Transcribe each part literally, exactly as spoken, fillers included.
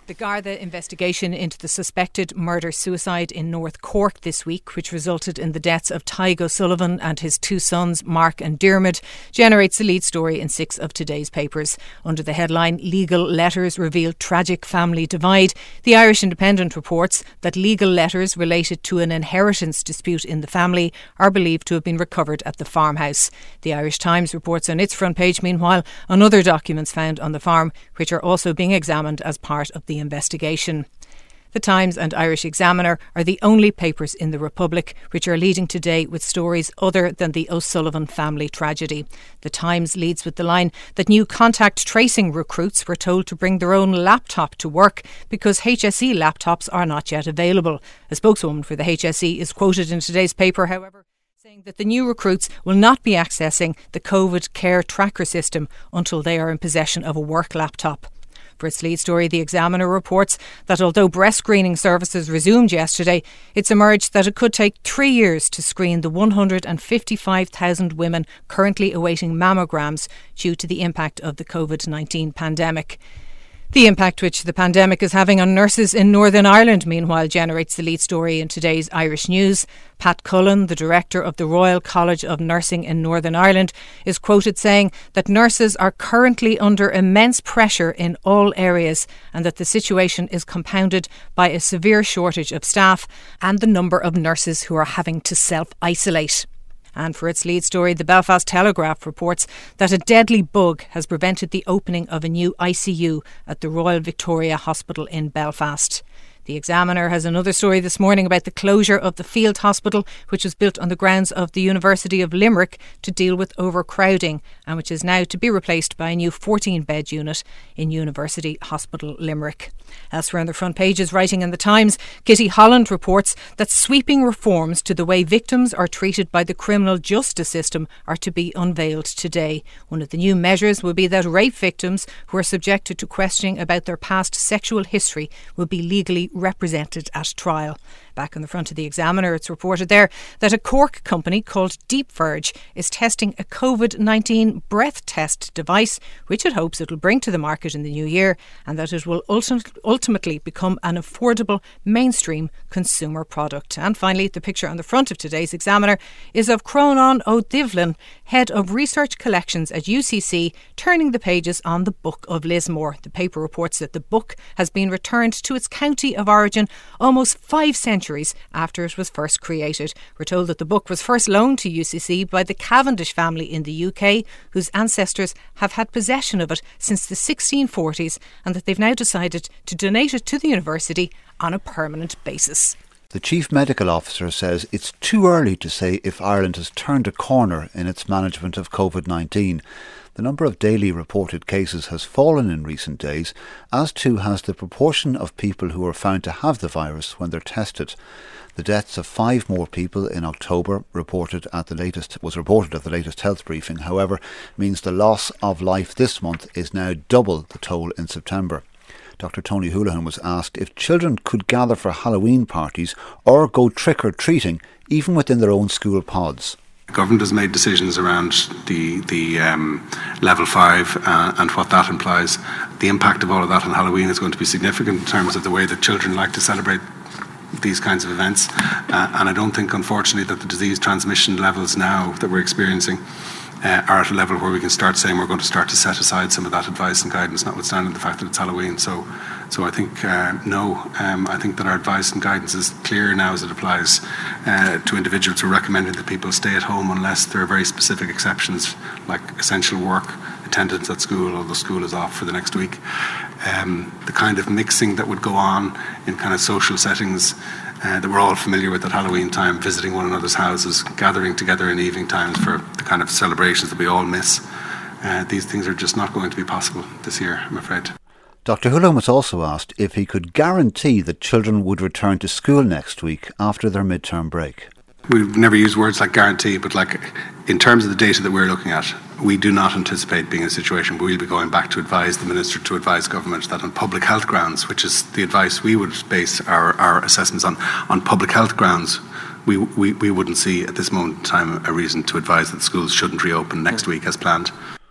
The Garda investigation into the suspected murder-suicide in North Cork this week, which resulted in the deaths of Tadhg O'Sullivan and his two sons, Mark and Diarmuid, generates the lead story in six of today's papers. Under the headline, Legal Letters Reveal Tragic Family Divide, the Irish Independent reports that legal letters related to an inheritance dispute in the family are believed to have been recovered at the farmhouse. The Irish Times reports on its front page, meanwhile, on other documents found on the farm, which are also being examined as part of the investigation. The Times and Irish Examiner are the only papers in the Republic which are leading today with stories other than the O'Sullivan family tragedy. The Times leads with the line that new contact tracing recruits were told to bring their own laptop to work because H S E laptops are not yet available. A spokeswoman for the H S E is quoted in today's paper, however, saying that the new recruits will not be accessing the COVID care tracker system until they are in possession of a work laptop. For its lead story, the Examiner reports that although breast screening services resumed yesterday, it's emerged that it could take three years to screen the one hundred fifty-five thousand women currently awaiting mammograms due to the impact of the COVID nineteen pandemic. The impact which the pandemic is having on nurses in Northern Ireland, meanwhile, generates the lead story in today's Irish News. Pat Cullen, the director of the Royal College of Nursing in Northern Ireland, is quoted saying that nurses are currently under immense pressure in all areas and that the situation is compounded by a severe shortage of staff and the number of nurses who are having to self-isolate. And for its lead story, the Belfast Telegraph reports that a deadly bug has prevented the opening of a new I C U at the Royal Victoria Hospital in Belfast. The Examiner has another story this morning about the closure of the Field Hospital, which was built on the grounds of the University of Limerick to deal with overcrowding and which is now to be replaced by a new fourteen-bed unit in University Hospital Limerick. Elsewhere on the front pages, writing in the Times, Kitty Holland reports that sweeping reforms to the way victims are treated by the criminal justice system are to be unveiled today. One of the new measures will be that rape victims who are subjected to questioning about their past sexual history will be legally represented at trial. Back on the front of the Examiner, it's reported there that a Cork company called DeepVerge is testing a COVID nineteen breath test device, which it hopes it will bring to the market in the new year, and that it will ulti- ultimately become an affordable mainstream consumer product. And finally, the picture on the front of today's Examiner is of Cronan O'Divlin, Head of Research Collections at U C C, turning the pages on the Book of Lismore. The paper reports that the book has been returned to its county of origin almost five centuries after it was first created. We're told that the book was first loaned to U C C by the Cavendish family in the U K, whose ancestors have had possession of it since the sixteen forties, and that they've now decided to donate it to the university on a permanent basis. The Chief Medical Officer says it's too early to say if Ireland has turned a corner in its management of COVID nineteen. The number of daily reported cases has fallen in recent days, as too has the proportion of people who are found to have the virus when they're tested. The deaths of five more people in October reported at the latest was reported at the latest health briefing, however, means the loss of life this month is now double the toll in September. Doctor Tony Holohan was asked if children could gather for Halloween parties or go trick-or-treating, even within their own school pods. The government has made decisions around the the um, level five uh, and what that implies. The impact of all of that on Halloween is going to be significant in terms of the way that children like to celebrate these kinds of events. Uh, and I don't think, unfortunately, that the disease transmission levels now that we're experiencing Uh, are at a level where we can start saying we're going to start to set aside some of that advice and guidance, notwithstanding the fact that it's Halloween. So so I think, uh, no, um, I think that our advice and guidance is clear now as it applies uh, to individuals who are recommending that people stay at home unless there are very specific exceptions, like essential work, attendance at school, although school is off for the next week. Um, the kind of mixing that would go on in kind of social settings Uh, that we're all familiar with at Halloween time, visiting one another's houses, gathering together in evening times for the kind of celebrations that we all miss. Uh, these things are just not going to be possible this year, I'm afraid. Doctor Holohan was also asked if he could guarantee that children would return to school next week after their midterm break. We've never used words like guarantee, but like in terms of the data that we're looking at, we do not anticipate being in a situation where we'll be going back to advise the Minister to advise government that on public health grounds, which is the advice we would base our, our assessments on, on public health grounds, we, we, we wouldn't see at this moment in time a reason to advise that schools shouldn't reopen next week as planned.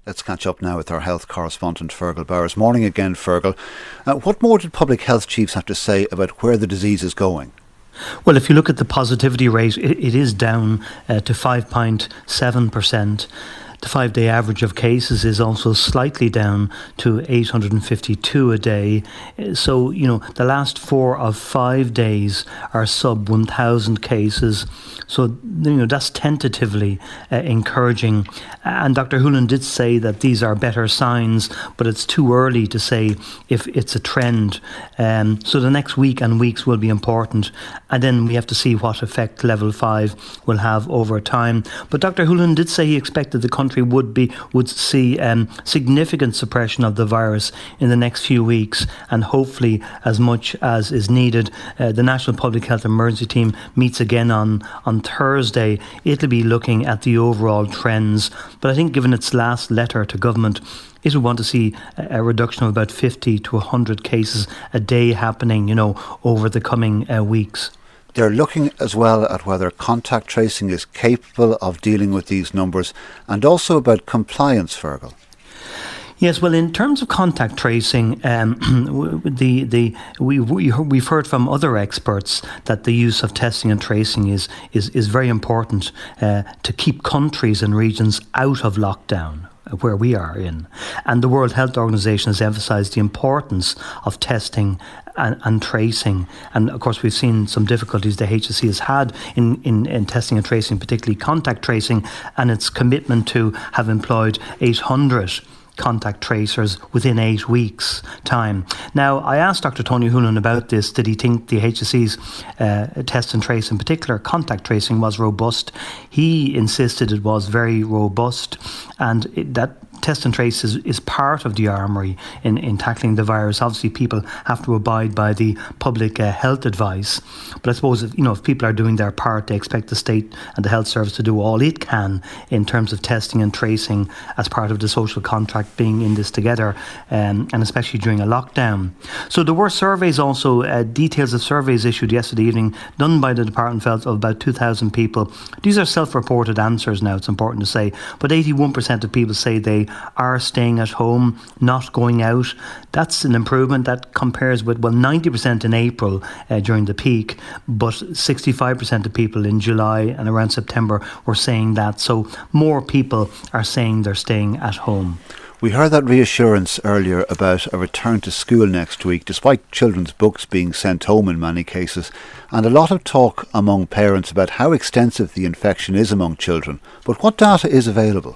Let's catch up now with our health correspondent Fergal Bowers. Morning again, Fergal. Uh, what more did public health chiefs have to say about where the disease is going? Well, if you look at the positivity rate, it, it is down uh, to five point seven percent. The five-day average of cases is also slightly down to eight hundred fifty-two a day. So, you know, the last four of five days are sub one thousand cases. So, you know, that's tentatively uh, encouraging. And Doctor Hoolan did say that these are better signs, but it's too early to say if it's a trend. Um, so the next week and weeks will be important. And then we have to see what effect level five will have over time. But Doctor Hoolan did say he expected the country would be would see um, significant suppression of the virus in the next few weeks, and hopefully as much as is needed. Uh, the National Public Health Emergency Team meets again on, on Thursday. It'll be looking at the overall trends, but I think given its last letter to government, it will want to see a, a reduction of about fifty to one hundred cases a day happening, you know, over the coming uh, weeks. They're looking as well at whether contact tracing is capable of dealing with these numbers, and also about compliance, Fergal. Yes, well, in terms of contact tracing, um, the the we, we we've heard from other experts that the use of testing and tracing is is is very important uh, to keep countries and regions out of lockdown, where we are in. And the World Health Organization has emphasised the importance of testing and, and tracing. And of course, we've seen some difficulties the H S C has had in, in, in testing and tracing, particularly contact tracing, and its commitment to have employed eight hundred contact tracers within eight weeks' time. Now, I asked Doctor Tony Hoolan about this. Did he think the H S C's uh, test and trace, in particular contact tracing, was robust? He insisted it was very robust, and it, that test and trace is, is part of the armoury in, in tackling the virus. Obviously, people have to abide by the public uh, health advice. But I suppose, if, you know, if people are doing their part, they expect the state and the health service to do all it can in terms of testing and tracing as part of the social contract, being in this together, um, and especially during a lockdown. So there were surveys also, uh, details of surveys issued yesterday evening, done by the Department of Health, of about two thousand people. These are self-reported answers now, it's important to say, but eighty-one percent of people say they are staying at home, not going out. That's an improvement. That compares with, well, ninety percent in April uh, during the peak, but sixty-five percent of people in July and around September were saying that. So more people are saying they're staying at home. We heard that reassurance earlier about a return to school next week, despite children's books being sent home in many cases, and a lot of talk among parents about how extensive the infection is among children. But what data is available?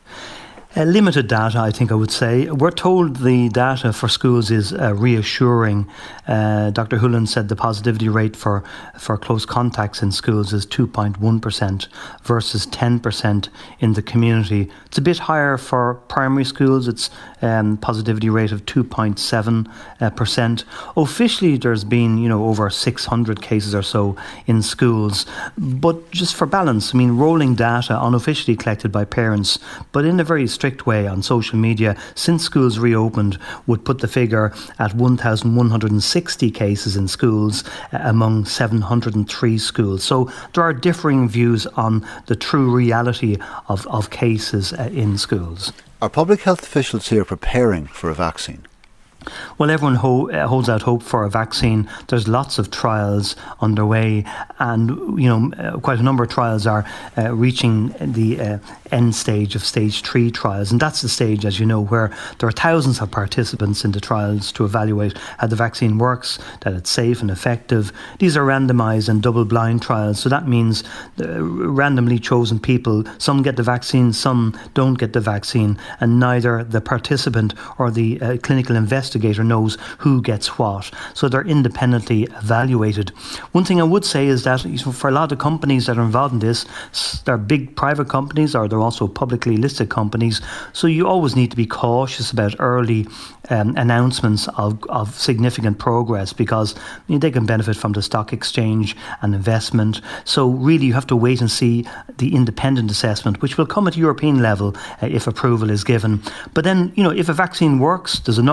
Uh, limited data, I think I would say. We're told the data for schools is uh, reassuring. Uh, Doctor Hoolan said the positivity rate for, for close contacts in schools is two point one percent versus ten percent in the community. It's a bit higher for primary schools. It's um, positivity rate of two point seven percent. Officially, there's been, you know, over six hundred cases or so in schools. But just for balance, I mean, rolling data unofficially collected by parents, but in a very strict way on social media since schools reopened, would put the figure at one thousand one hundred sixty cases in schools uh, among seven hundred three schools. So there are differing views on the true reality of, of cases uh, in schools. Are public health officials here preparing for a vaccine? Well, everyone ho- uh, holds out hope for a vaccine. There's lots of trials underway, and you know, uh, quite a number of trials are uh, reaching the uh, end stage of stage three trials, and that's the stage, as you know, where there are thousands of participants in the trials to evaluate how the vaccine works, that it's safe and effective. These are randomised and double-blind trials, so that means uh, randomly chosen people. Some get the vaccine, some don't get the vaccine, and neither the participant or the uh, clinical investigator knows who gets what. So they're independently evaluated. One thing I would say is that for a lot of companies that are involved in this, they're big private companies or they're also publicly listed companies. So you always need to be cautious about early um, announcements of, of significant progress, because you know, they can benefit from the stock exchange and investment. So really you have to wait and see the independent assessment, which will come at European level uh, if approval is given. But then, you know, if a vaccine works, there's an awful lot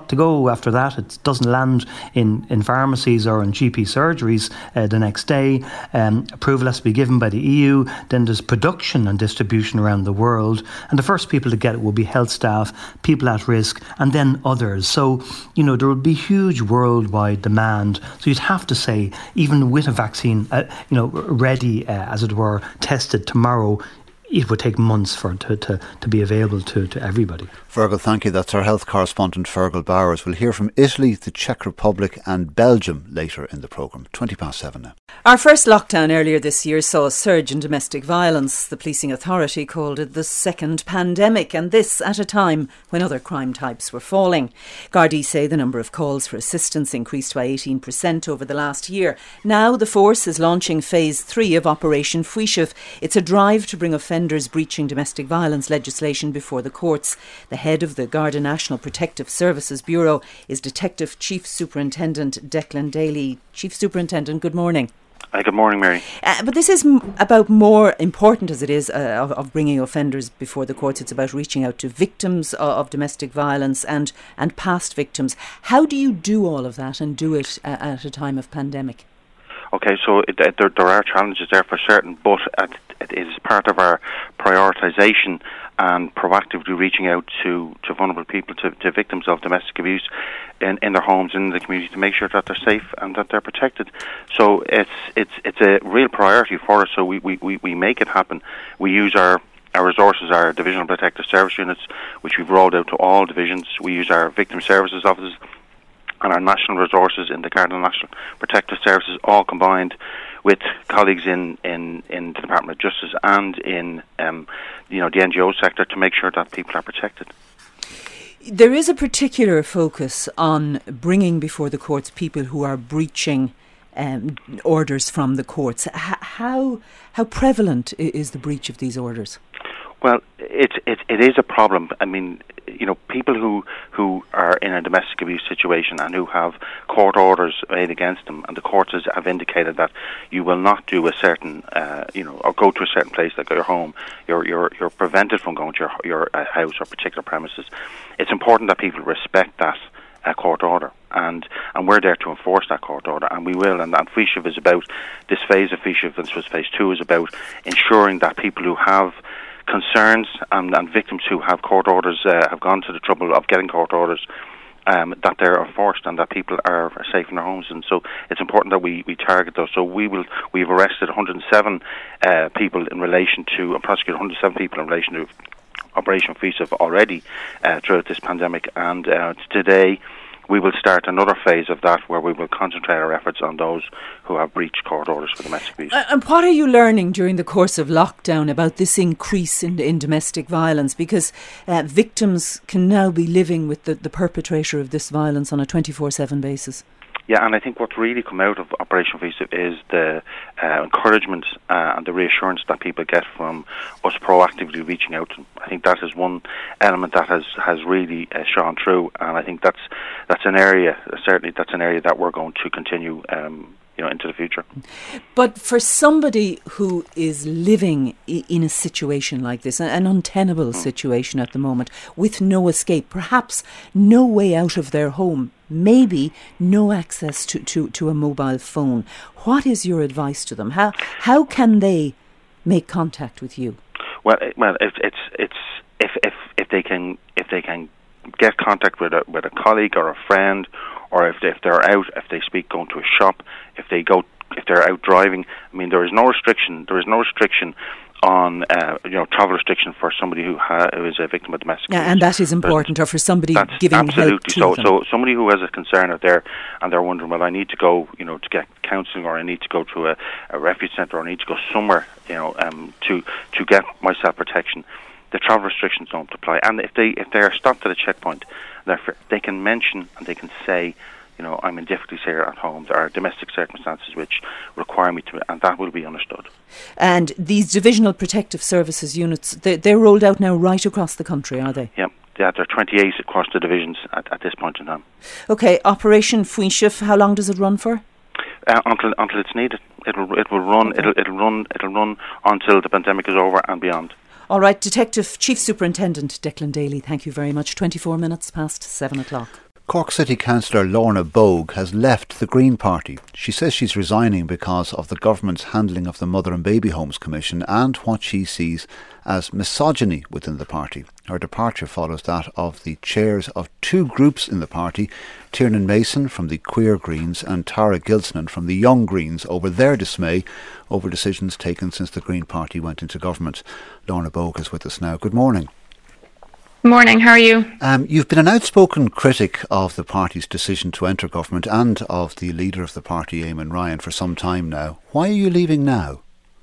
to go after that. It doesn't land in, in pharmacies or in G P surgeries uh, the next day. Um, approval has to be given by the E U. Then there's production and distribution around the world. And the first people to get it will be health staff, people at risk, and then others. So, you know, there will be huge worldwide demand. So you'd have to say, even with a vaccine, uh, you know, ready, uh, as it were, tested tomorrow, it would take months for it to, to, to be available to, to everybody. Fergal, thank you. That's our health correspondent, Fergal Bowers. We'll hear from Italy, the Czech Republic and Belgium later in the programme. twenty past seven now. Our first lockdown earlier this year saw a surge in domestic violence. The policing authority called it the second pandemic, and this at a time when other crime types were falling. Gardaí say the number of calls for assistance increased by eighteen percent over the last year. Now the force is launching phase three of Operation Fuishiv. It's a drive to bring offenders breaching domestic violence legislation before the courts. The head of the Garda National Protective Services Bureau is Detective Chief Superintendent Declan Daly. Chief Superintendent, good morning. Hi, good morning, Mary. Uh, but this is m- about more important as it is uh, of, of bringing offenders before the courts. It's about reaching out to victims of, of domestic violence and, and past victims. How do you do all of that and do it uh, at a time of pandemic? Okay, so it, it, there, there are challenges there for certain, but it, it is part of our prioritisation and proactively reaching out to, to vulnerable people, to, to victims of domestic abuse in, in their homes and in the community, to make sure that they're safe and that they're protected. So it's it's it's a real priority for us, so we, we, we make it happen. We use our Our resources, our Divisional Protective Service units, which we've rolled out to all divisions. We use our Victim Services offices and our national resources in the Garda National Protective Services, all combined with colleagues in, in, in the Department of Justice and in um, you know the N G O sector, to make sure that people are protected. There is a particular focus on bringing before the courts people who are breaching um, orders from the courts. H- how how prevalent is the breach of these orders? Well, it, it it is a problem. I mean, you know, people who, who are in a domestic abuse situation and who have court orders made against them, and the courts have indicated that you will not do a certain, uh, you know, or go to a certain place like your home. You're you're you're prevented from going to your your uh, house or particular premises. It's important that people respect that uh, court order, and and we're there to enforce that court order, and we will. And, and Fuishiv is about this phase of Fuishiv. This was phase two, is about ensuring that people who have concerns and, and victims who have court orders uh, have gone to the trouble of getting court orders, um, that they're enforced and that people are safe in their homes. And so it's important that we, we target those. So we will we've arrested one hundred seven uh, people in relation to and prosecuted one hundred seven people in relation to Operation Fuishiv already uh, throughout this pandemic. And uh, today we will start another phase of that, where we will concentrate our efforts on those who have breached court orders for domestic abuse. Uh, and what are you learning during the course of lockdown about this increase in, in domestic violence? Because uh, victims can now be living with the, the perpetrator of this violence on a twenty-four seven basis. Yeah, and I think what's really come out of Operation Fuishiv is the uh, encouragement uh, and the reassurance that people get from us proactively reaching out. I think that is one element that has, has really uh, shone through, and I think that's that's an area, certainly that's an area that we're going to continue um, you know, into the future. But for somebody who is living I- in a situation like this, an untenable mm. situation at the moment, with no escape, perhaps no way out of their home, maybe no access to, to, to a mobile phone, what is your advice to them? How how can they make contact with you? Well, well, it's it's it's if if if they can if they can get contact with a with a colleague or a friend, or if they, if they're out, if they speak going to a shop, if they go if they're out driving. I mean, there is no restriction. There is no restriction on uh, you know travel restriction for somebody who, ha- who is a victim of domestic abuse. Yeah, and that is important, but or for somebody giving absolutely help to so. them. So somebody who has a concern out there and they're wondering, well, I need to go, you know, to get counselling, or I need to go to a, a refuge centre, or I need to go somewhere, you know, um, to to get my self protection. The travel restrictions don't apply, and if they if they are stopped at a checkpoint, therefore they can mention and they can say, you know, I'm in difficulties here at home. There are domestic circumstances which require me to, and that will be understood. And these Divisional Protective Services units, they, they're rolled out now right across the country, are they? Yeah, yeah, there are twenty-eight across the divisions at, at this point in time. Okay, Operation Fuishiv, how long does it run for? Uh, until until it's needed. It'll it will run. Okay. It'll it'll run. It'll run until the pandemic is over and beyond. All right, Detective Chief Superintendent Declan Daly, thank you very much. twenty-four minutes past seven o'clock. Cork City Councillor Lorna Bogue has left the Green Party. She says she's resigning because of the government's handling of the Mother and Baby Homes Commission and what she sees as misogyny within the party. Her departure follows that of the chairs of two groups in the party, Tiernan Mason from the Queer Greens and Tara Gilsonan from the Young Greens, over their dismay over decisions taken since the Green Party went into government. Lorna Bogue is with us now. Good morning. Morning, how are you? Um, you've been an outspoken critic of the party's decision to enter government and of the leader of the party, Eamon Ryan, for some time now. Why are you leaving now?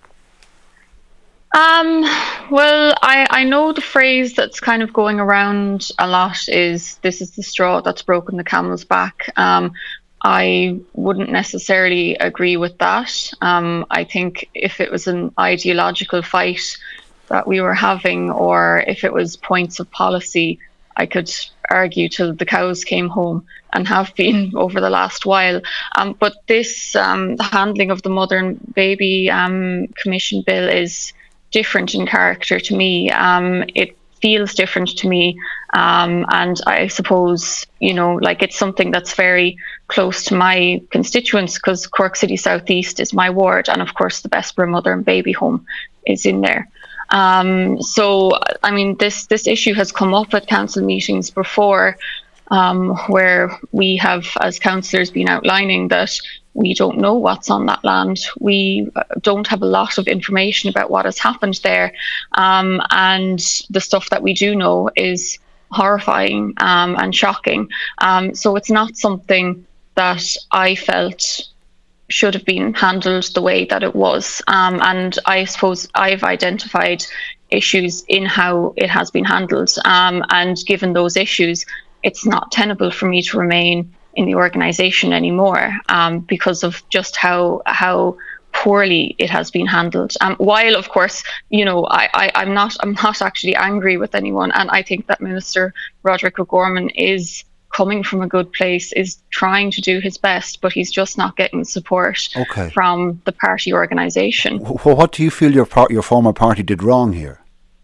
Um, well, I, I know the phrase that's kind of going around a lot is, this is the straw that's broken the camel's back. Um, I wouldn't necessarily agree with that. Um, I think if it was an ideological fight that we were having, or if it was points of policy, I could argue till the cows came home, and have been over the last while. Um, but this, um, the handling of the Mother and Baby um, Commission bill is different in character to me. Um, it feels different to me. Um, and I suppose, you know, like it's something that's very close to my constituents, because Cork City South East is my ward. And of course, the Bessborough Mother and Baby Home is in there. Um, so, I mean, this, this issue has come up at council meetings before, um, where we have, as councillors, been outlining that we don't know what's on that land. We don't have a lot of information about what has happened there. Um, and the stuff that we do know is horrifying um, and shocking. Um, so it's not something that I felt should have been handled the way that it was. Um, and I suppose I've identified issues in how it has been handled. Um, and given those issues, it's not tenable for me to remain in the organisation anymore, um, because of just how how poorly it has been handled. Um, while, of course, you know, I, I, I'm not I'm not actually angry with anyone. And I think that Minister Roderick O'Gorman is coming from a good place, is trying to do his best, but he's just not getting support okay. from the party organisation. Well, what do you feel your par- your former party did wrong here?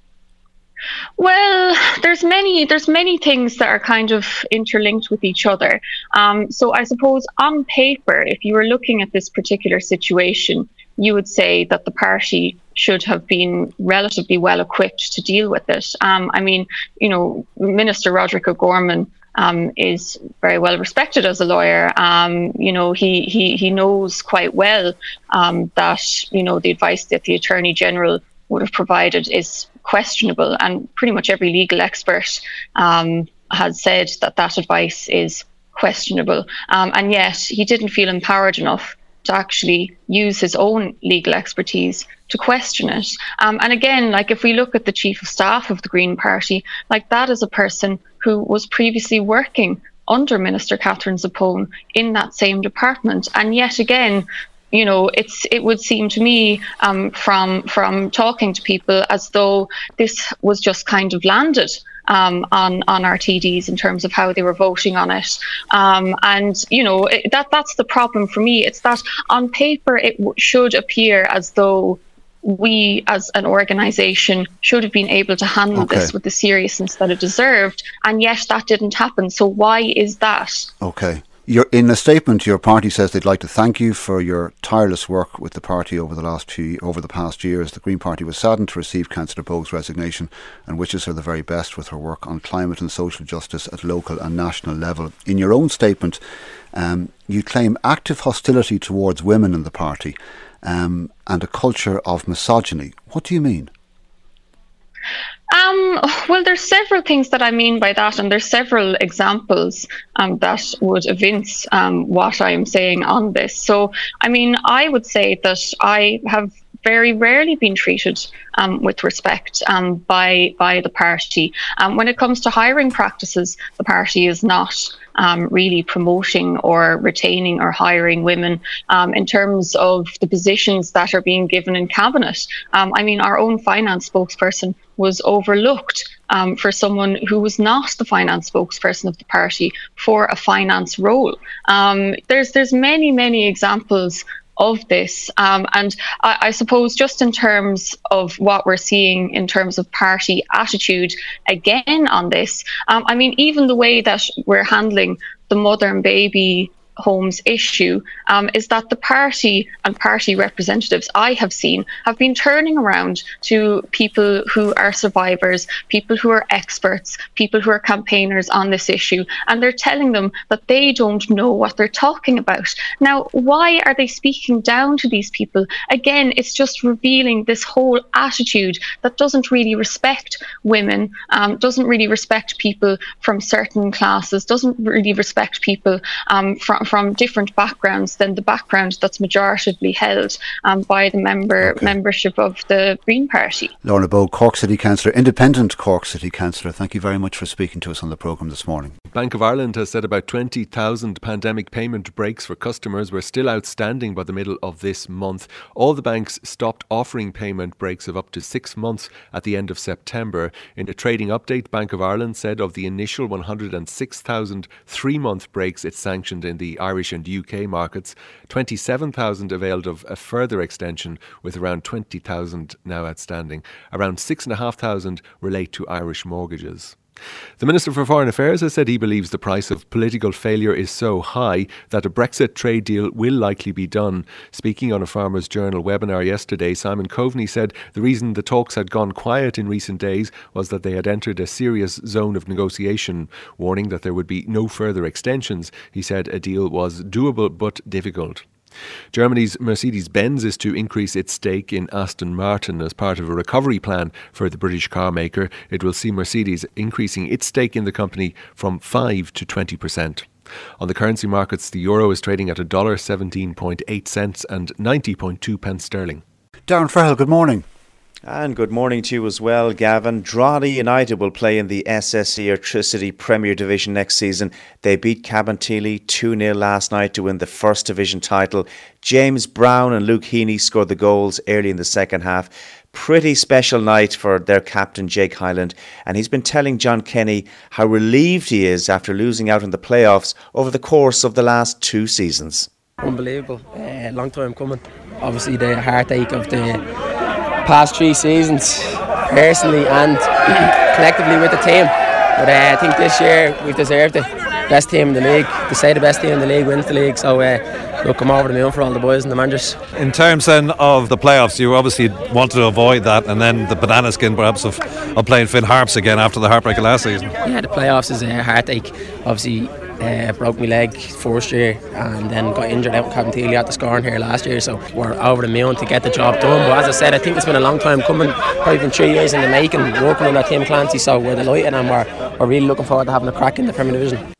Well, there's many there's many things that are kind of interlinked with each other. Um, so I suppose on paper, if you were looking at this particular situation, you would say that the party should have been relatively well equipped to deal with it. Um, I mean, you know, Minister Roderick O'Gorman Um, is very well respected as a lawyer. Um, you know, he, he, he knows quite well um, that, you know, the advice that the Attorney General would have provided is questionable, and pretty much every legal expert um, has said that that advice is questionable. Um, and yet he didn't feel empowered enough to actually use his own legal expertise to question it. Um, and again, like if we look at the Chief of Staff of the Green Party, like that is a person who was previously working under Minister Catherine Zappone in that same department. And yet again, you know, it's it would seem to me um, from from talking to people as though this was just kind of landed um, on on R T Ds in terms of how they were voting on it. Um, and you know, it, that that's the problem for me. It's that on paper it w- should appear as though we as an organisation should have been able to handle okay. this with the seriousness that it deserved, and yet that didn't happen. So why is that? Okay. You're, in a statement, your party says they'd like to thank you for your tireless work with the party over the last few, over the past years. The Green Party was saddened to receive Councillor Bogue's resignation and wishes her the very best with her work on climate and social justice at local and national level. In your own statement, um, you claim active hostility towards women in the party um, and a culture of misogyny. What do you mean? Um, well, there's several things that I mean by that, and there's several examples um, that would evince um, what I'm saying on this. So, I mean, I would say that I have very rarely been treated um, with respect um, by by the party. Um, when it comes to hiring practices, the party is not um, really promoting or retaining or hiring women. Um, in terms of the positions that are being given in cabinet, um, I mean, our own finance spokesperson was overlooked um, for someone who was not the finance spokesperson of the party for a finance role. Um, there's there's many, many examples of this. Um, and I, I suppose just in terms of what we're seeing in terms of party attitude again on this, um, I mean, even the way that we're handling the mother and baby homes issue um, is that the party and party representatives I have seen have been turning around to people who are survivors, people who are experts, people who are campaigners on this issue, and they're telling them that they don't know what they're talking about. Now, why are they speaking down to these people? Again, it's just revealing this whole attitude that doesn't really respect women, um, doesn't really respect people from certain classes, doesn't really respect people um, from from different backgrounds than the background that's majoritively held um, by the member okay. membership of the Green Party. Lorna Bowe, Cork City Councillor, Independent Cork City Councillor, thank you very much for speaking to us on the programme this morning. Bank of Ireland has said about twenty thousand pandemic payment breaks for customers were still outstanding by the middle of this month. All the banks stopped offering payment breaks of up to six months at the end of September. In a trading update, Bank of Ireland said of the initial one hundred six thousand three-month breaks it sanctioned in the Irish and U K markets, twenty-seven thousand availed of a further extension, with around twenty thousand now outstanding. Around six thousand five hundred relate to Irish mortgages. The Minister for Foreign Affairs has said he believes the price of political failure is so high that a Brexit trade deal will likely be done. Speaking on a Farmers Journal webinar yesterday, Simon Coveney said the reason the talks had gone quiet in recent days was that they had entered a serious zone of negotiation, warning that there would be no further extensions. He said a deal was doable but difficult. Germany's Mercedes-Benz is to increase its stake in Aston Martin as part of a recovery plan for the British car maker. It will see Mercedes increasing its stake in the company from five to twenty percent. On the currency markets, the euro is trading at one dollar seventeen point eight cents and ninety point two pence sterling. Darren Ferrell, good morning. And good morning to you as well, Gavin. Drogheda United will play in the S S E Airtricity Premier Division next season. They beat Cabinteely two nil last night to win the First Division title. James Brown and Luke Heaney scored the goals early in the second half. Pretty special night for their captain, Jake Hyland. And he's been telling John Kenny how relieved he is after losing out in the playoffs over the course of the last two seasons. Unbelievable. Uh, long time coming. Obviously the heartache of the past three seasons, personally and collectively with the team. But uh, I think this year we've deserved it. Best team in the league. To say the best team in the league wins the league. So uh, look, I'm over the moon for all the boys and the managers. In terms then of the playoffs, you obviously wanted to avoid that, and then the banana skin perhaps of, of playing Finn Harps again after the heartbreak of last season. Yeah, the playoffs is a heartache. Obviously Uh, broke my leg first year and then got injured out in Cabinteely at the scoring here last year, so we're over the moon to get the job done. But as I said, I think it's been a long time coming, probably been three years in the making, working on that Tim Clancy, so we're delighted and we're, we're really looking forward to having a crack in the Premier Division.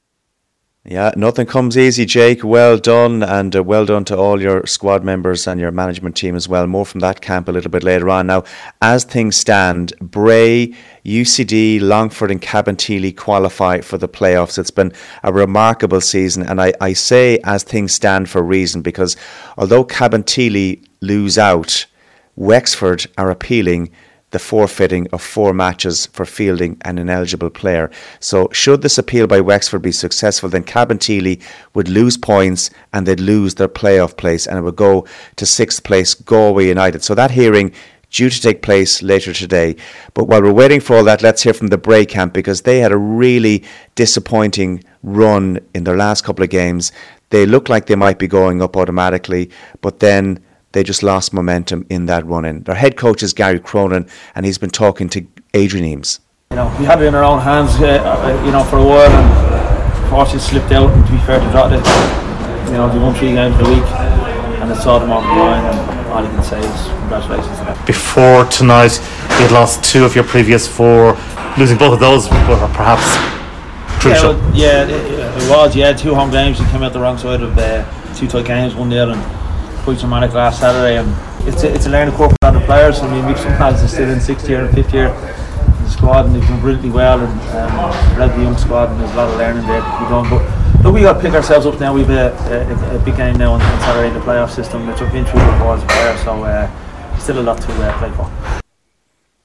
Yeah, nothing comes easy, Jake. Well done, and uh, well done to all your squad members and your management team as well. More from that camp a little bit later on. Now, as things stand, Bray, U C D, Longford and Cabinteely qualify for the playoffs. It's been a remarkable season, and I, I say as things stand for a reason, because although Cabinteely lose out, Wexford are appealing the forfeiting of four matches for fielding an ineligible player. So should this appeal by Wexford be successful, then Cabinteely would lose points and they'd lose their playoff place, and it would go to sixth place Galway United. So that hearing due to take place later today. But while we're waiting for all that, let's hear from the Bray camp, because they had a really disappointing run in their last couple of games. They looked like they might be going up automatically, but then they just lost momentum in that run-in. Their head coach is Gary Cronin, and he's been talking to Adrian Eames. You know, we had it in our own hands, uh, you know, for a while, and unfortunately slipped out. And to be fair to Drogheda, you know, they won three games of the week, and it saw them off the line. And all you can say is congratulations to them. Before tonight, you had lost two of your previous four. Losing both of those were perhaps crucial. Yeah, well, yeah, it, it was. Yeah, two home games. You came out the wrong side of uh, two tight games, one nil, and quite dramatic last Saturday, and it's a, it's a learning curve for other players. I mean, we've some lads are still in sixth year and fifth year in the squad, and they've done brilliantly well, and um, led the young squad, and there's a lot of learning there to be done. But look, we got to pick ourselves up now. We've a, a, a big game now on, on Saturday in the playoff system, which I've been through before as a player, so uh, still a lot to uh, play for.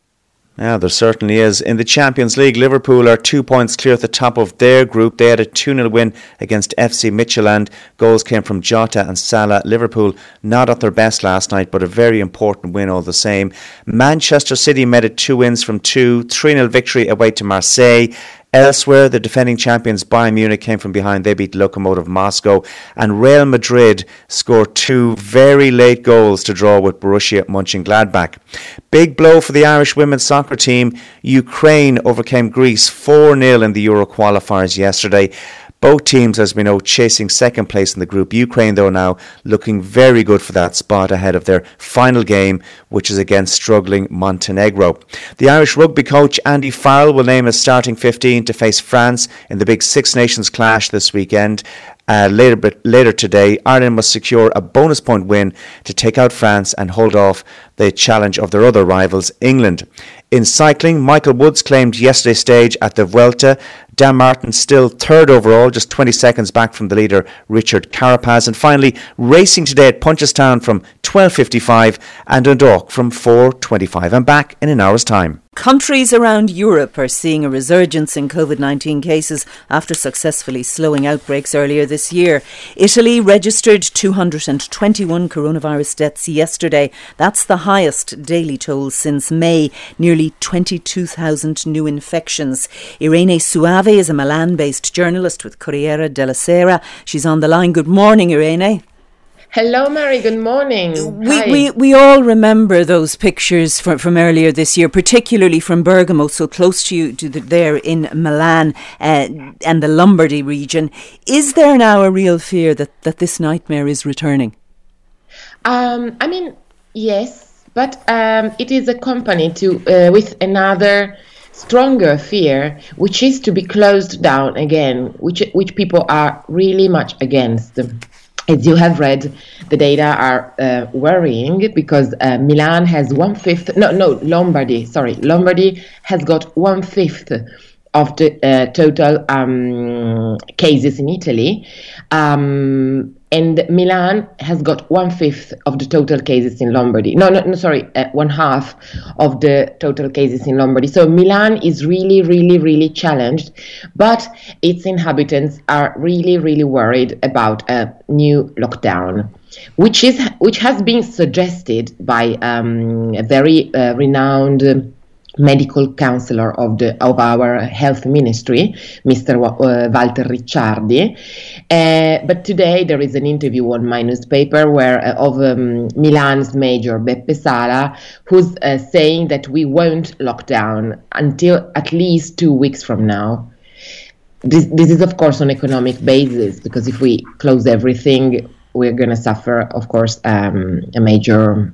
Yeah, there certainly is. In the Champions League, Liverpool are two points clear at the top of their group. They had a two nil win against F C Midtjylland. Goals came from Jota and Salah. Liverpool not at their best last night, but a very important win all the same. Manchester City made it two wins from two. three nil victory away to Marseille. Elsewhere, the defending champions Bayern Munich came from behind. They beat Lokomotiv Moscow. And Real Madrid scored two very late goals to draw with Borussia Mönchengladbach. Big blow for the Irish women's soccer team. Ukraine overcame Greece four nil in the Euro qualifiers yesterday. Both teams, as we know, chasing second place in the group. Ukraine, though, now looking very good for that spot ahead of their final game, which is against struggling Montenegro. The Irish rugby coach Andy Farrell will name his starting fifteen to face France in the big Six Nations clash this weekend. Uh, later, but later today, Ireland must secure a bonus point win to take out France and hold off the challenge of their other rivals, England. In cycling, Michael Woods claimed yesterday's stage at the Vuelta. Dan Martin still third overall, just twenty seconds back from the leader, Richard Carapaz. And finally, racing today at Punchestown from twelve fifty-five and Dundalk from four twenty-five. I'm back in an hour's time. Countries around Europe are seeing a resurgence in COVID nineteen cases after successfully slowing outbreaks earlier this year. Italy registered two hundred twenty-one coronavirus deaths yesterday. That's the highest daily toll since May. Nearly twenty-two thousand new infections. Irene Suave is a Milan-based journalist with Corriere della Sera. She's on the line. Good morning, Irene. Hello, Mary. Good morning. We, we we all remember those pictures from, from earlier this year, particularly from Bergamo, so close to you, to the, there in Milan uh, and the Lombardy region. Is there now a real fear that, that this nightmare is returning? Um, I mean, yes, but um, it is accompanied to uh, with another stronger fear, which is to be closed down again, which which people are really much against. As you have read, the data are uh, worrying because uh, Milan has one fifth. No, no, Lombardy. Sorry, Lombardy has got one fifth of the uh, total um, cases in Italy, um, and Milan has got one fifth of the total cases in Lombardy. No, no, no. Sorry, uh, one half of the total cases in Lombardy. So Milan is really, really, really challenged, but its inhabitants are really, really worried about a new lockdown, which is which has been suggested by um, a very uh, renowned Uh, medical counselor of the of our health ministry, Mister W- uh, Walter Ricciardi. Uh, but today there is an interview on my newspaper where uh, of um, Milan's mayor Beppe Sala, who's uh, saying that we won't lock down until at least two weeks from now. This, this is of course on economic basis, because if we close everything, we're going to suffer, of course, um, a major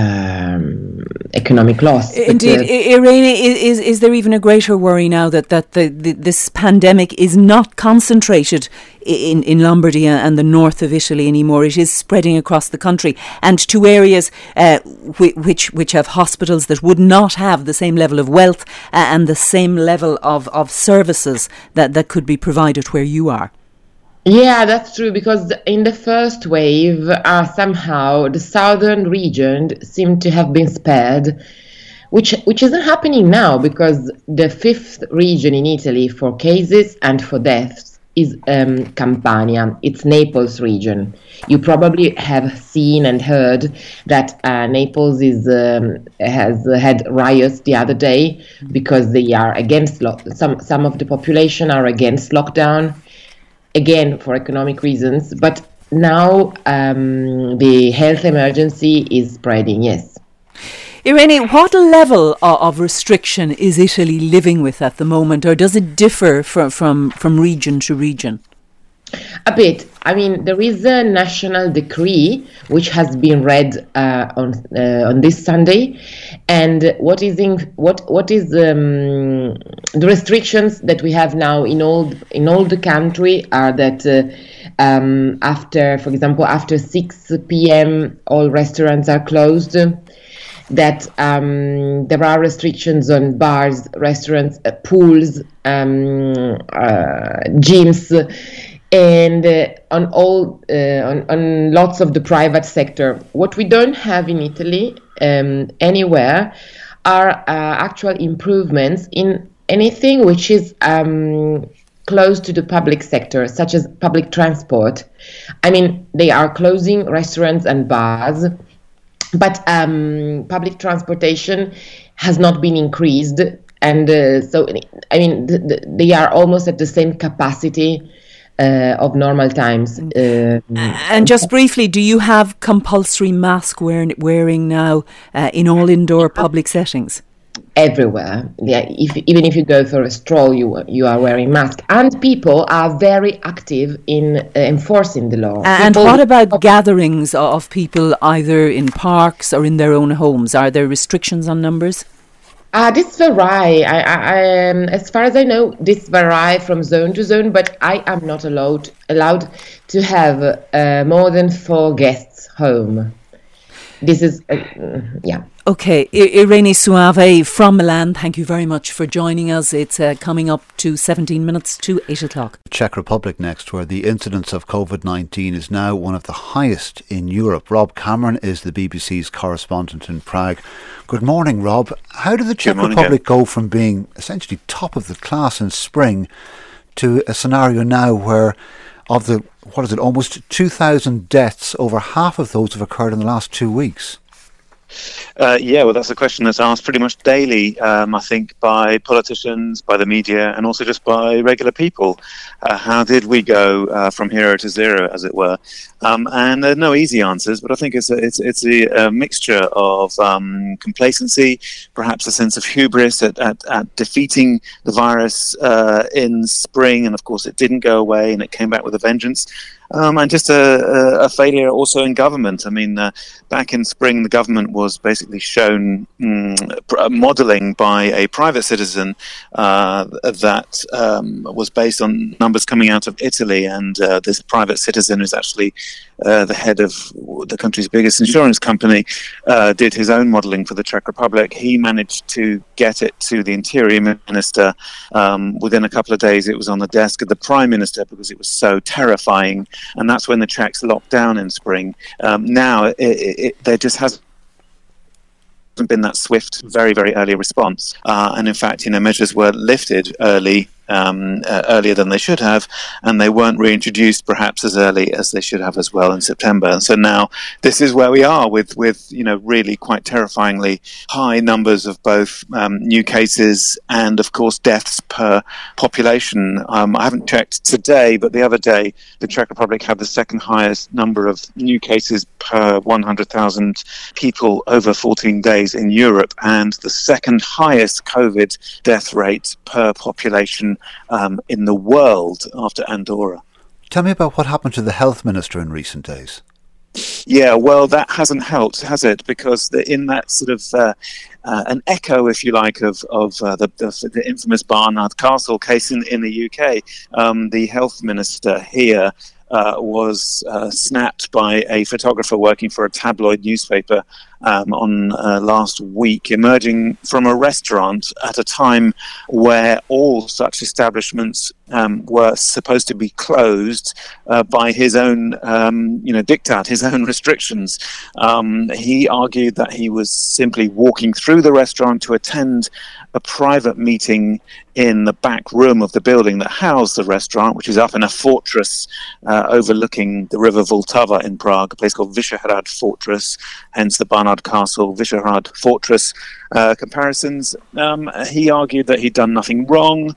Um, economic loss. Indeed, but, uh, Irene, is is there even a greater worry now that that the, the this pandemic is not concentrated in in Lombardy and the north of Italy anymore? It is spreading across the country and to areas uh, wh- which which have hospitals that would not have the same level of wealth uh, and the same level of of services that that could be provided where you are. Yeah, that's true, because in the first wave, uh, somehow the southern region seemed to have been spared, which which isn't happening now, because the fifth region in Italy for cases and for deaths is um, Campania. It's Naples region. You probably have seen and heard that uh, Naples is um, has had riots the other day because they are against lo- some some of the population are against lockdown. Again, for economic reasons, but now um, the health emergency is spreading, yes. Irene, what level of restriction is Italy living with at the moment, or does it differ from, from, from region to region? A bit. I mean, there is a national decree which has been read uh, on uh, on this Sunday, and what is in what what is um, the restrictions that we have now in all in all the country are that uh, um, after, for example, after six p.m. all restaurants are closed. That um, there are restrictions on bars, restaurants, uh, pools, um, uh, gyms. And uh, on all, uh, on, on lots of the private sector. What we don't have in Italy um, anywhere are uh, actual improvements in anything which is um, close to the public sector, such as public transport. I mean, they are closing restaurants and bars, but um, public transportation has not been increased. And uh, so, I mean, th- th- they are almost at the same capacity uh, of normal times. Uh, and just briefly, do you have compulsory mask wearing, wearing now uh, in all indoor public settings? Everywhere. Yeah, if, even if you go for a stroll, you you are wearing mask. And people are very active in uh, enforcing the law. And people what about gatherings of people either in parks or in their own homes? Are there restrictions on numbers? Uh, this vary. I, I, um, as far as I know, this vary from zone to zone, but I am not allowed allowed to have uh, more than four guests home. This is, uh, yeah. Okay, Irene Soave from Milan, thank you very much for joining us. It's uh, coming up to seventeen minutes to eight o'clock. Czech Republic next, where the incidence of COVID nineteen is now one of the highest in Europe. Rob Cameron is the B B C's correspondent in Prague. Good morning, Rob. How did the Czech morning, Republic Ken. go from being essentially top of the class in spring to a scenario now where of the, what is it, almost two thousand deaths, over half of those have occurred in the last two weeks? Uh, yeah, well, that's a question that's asked pretty much daily, um, I think, by politicians, by the media, and also just by regular people. Uh, how did we go uh, from hero to zero, as it were? Um, and there are no easy answers, but I think it's a, it's, it's a, a mixture of um, complacency, perhaps a sense of hubris at, at, at defeating the virus uh, in spring, and of course it didn't go away, and it came back with a vengeance. Um, and just a, a, a failure also in government. I mean, uh, back in spring, the government was basically shown mm, modelling by a private citizen uh, that um, was based on numbers coming out of Italy. And uh, this private citizen, who's actually uh, the head of the country's biggest insurance company, uh, did his own modelling for the Czech Republic. He managed to get it to the Interior Minister. Um, within a couple of days, it was on the desk of the Prime Minister because it was so terrifying. And that's when the Czechs locked down in spring. Um, now, it, it, it, there just hasn't been that swift, very, very early response. Uh, and in fact, you know, measures were lifted early, um, uh, earlier than they should have, and they weren't reintroduced perhaps as early as they should have as well in September. And so now this is where we are with, with you know, really quite terrifyingly high numbers of both um, new cases and, of course, deaths per population. Um, I haven't checked today, but the other day, the Czech Republic had the second highest number of new cases per one hundred thousand people over fourteen days in Europe, and the second highest COVID death rate per population um, in the world after Andorra. Tell me about what happened to the health minister in recent days. Yeah, well, that hasn't helped, has it? Because the, in that sort of uh, uh, an echo, if you like, of of uh, the, the the infamous Barnard Castle case in in the U K, um, the health minister here uh, was uh, snapped by a photographer working for a tabloid newspaper um, on uh, last week, emerging from a restaurant at a time where all such establishments um, were supposed to be closed uh, by his own, um, you know, diktat, his own restrictions. Um, he argued that he was simply walking through the restaurant to attend a private meeting in the back room of the building that housed the restaurant, which is up in a fortress uh, overlooking the river Vltava in Prague, a place called Vyšehrad Fortress, hence the Barnard Castle, Vyšehrad Fortress uh, comparisons. Um, he argued that he'd done nothing wrong,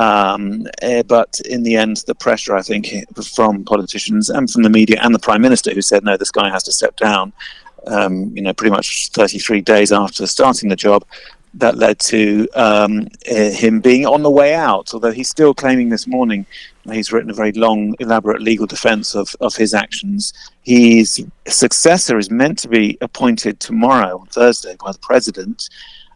um, uh, but in the end, the pressure, I think, from politicians and from the media and the Prime Minister, who said, no, this guy has to step down, um, you know, pretty much thirty-three days after starting the job, that led to um, uh, him being on the way out, although he's still claiming this morning, he's written a very long, elaborate legal defence of, of his actions. His successor is meant to be appointed tomorrow, on Thursday, by the president.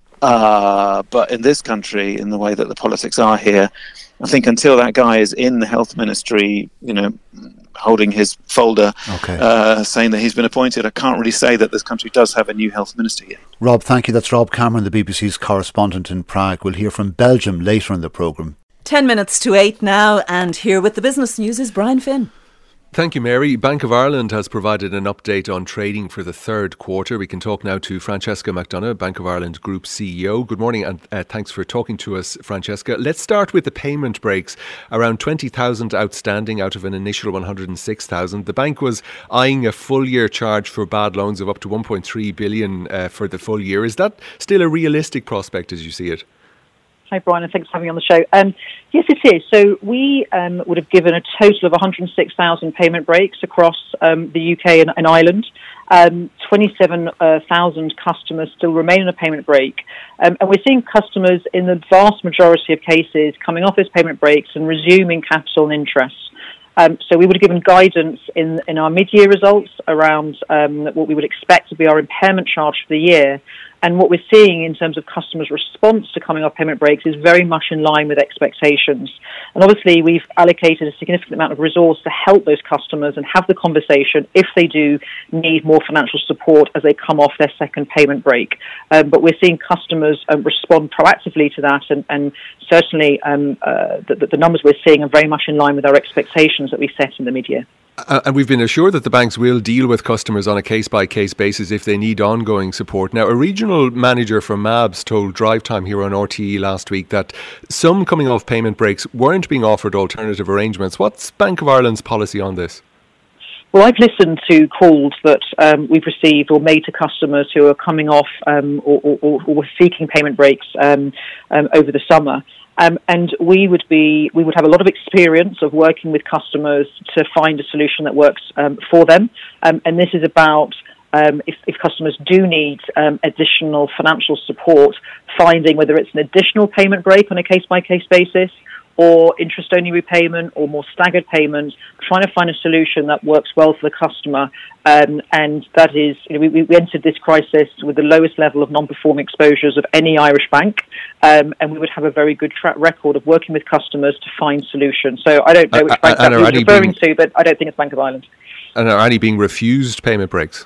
Uh, but in this country, in the way that the politics are here, I think until that guy is in the health ministry, you know, holding his folder, okay. uh, saying that he's been appointed, I can't really say that this country does have a new health minister yet. Rob, thank you. That's Rob Cameron, the B B C's correspondent in Prague. We'll hear from Belgium later in the programme. Ten minutes to eight now, and here with the business news is Brian Finn. Thank you, Mary. Bank of Ireland has provided an update on trading for the third quarter. We can talk now to Francesca McDonagh, Bank of Ireland Group C E O. Good morning and uh, thanks for talking to us, Francesca. Let's start with the payment breaks. Around twenty thousand outstanding out of an initial one hundred six thousand. The bank was eyeing a full year charge for bad loans of up to one point three billion uh, for the full year. Is that still a realistic prospect as you see it? Hi, Brian, and thanks for having me on the show. Um, yes, it is. So we um, would have given a total of one hundred six thousand payment breaks across um, the U K and, and Ireland. Um, twenty-seven thousand customers still remain on a payment break. Um, and we're seeing customers in the vast majority of cases coming off those payment breaks and resuming capital and interest. Um, so we would have given guidance in, in our mid-year results around um, what we would expect to be our impairment charge for the year. And what we're seeing in terms of customers' response to coming off payment breaks is very much in line with expectations. And obviously, we've allocated a significant amount of resource to help those customers and have the conversation if they do need more financial support as they come off their second payment break. Um, but we're seeing customers um, respond proactively to that, and, and certainly um, uh, the, the numbers we're seeing are very much in line with our expectations that we set in the mid-year. Uh, and we've been assured that the banks will deal with customers on a case-by-case basis if they need ongoing support. Now, a regional manager from M A B S told Drive Time here on R T E last week that some coming off payment breaks weren't being offered alternative arrangements. What's Bank of Ireland's policy on this? Well, I've listened to calls that um, we've received or made to customers who are coming off um, or, or, or seeking payment breaks um, um, over the summer. Um, and we would be, we would have a lot of experience of working with customers to find a solution that works um, for them. Um, and this is about um, if, if customers do need um, additional financial support, finding whether it's an additional payment break on a case-by-case basis, or interest-only repayment, or more staggered payments, trying to find a solution that works well for the customer. Um, and that is, you know, we, we entered this crisis with the lowest level of non-performing exposures of any Irish bank, um, and we would have a very good track record of working with customers to find solutions. So I don't know which uh, bank that you're referring being, to, but I don't think it's Bank of Ireland. And are any being refused payment breaks?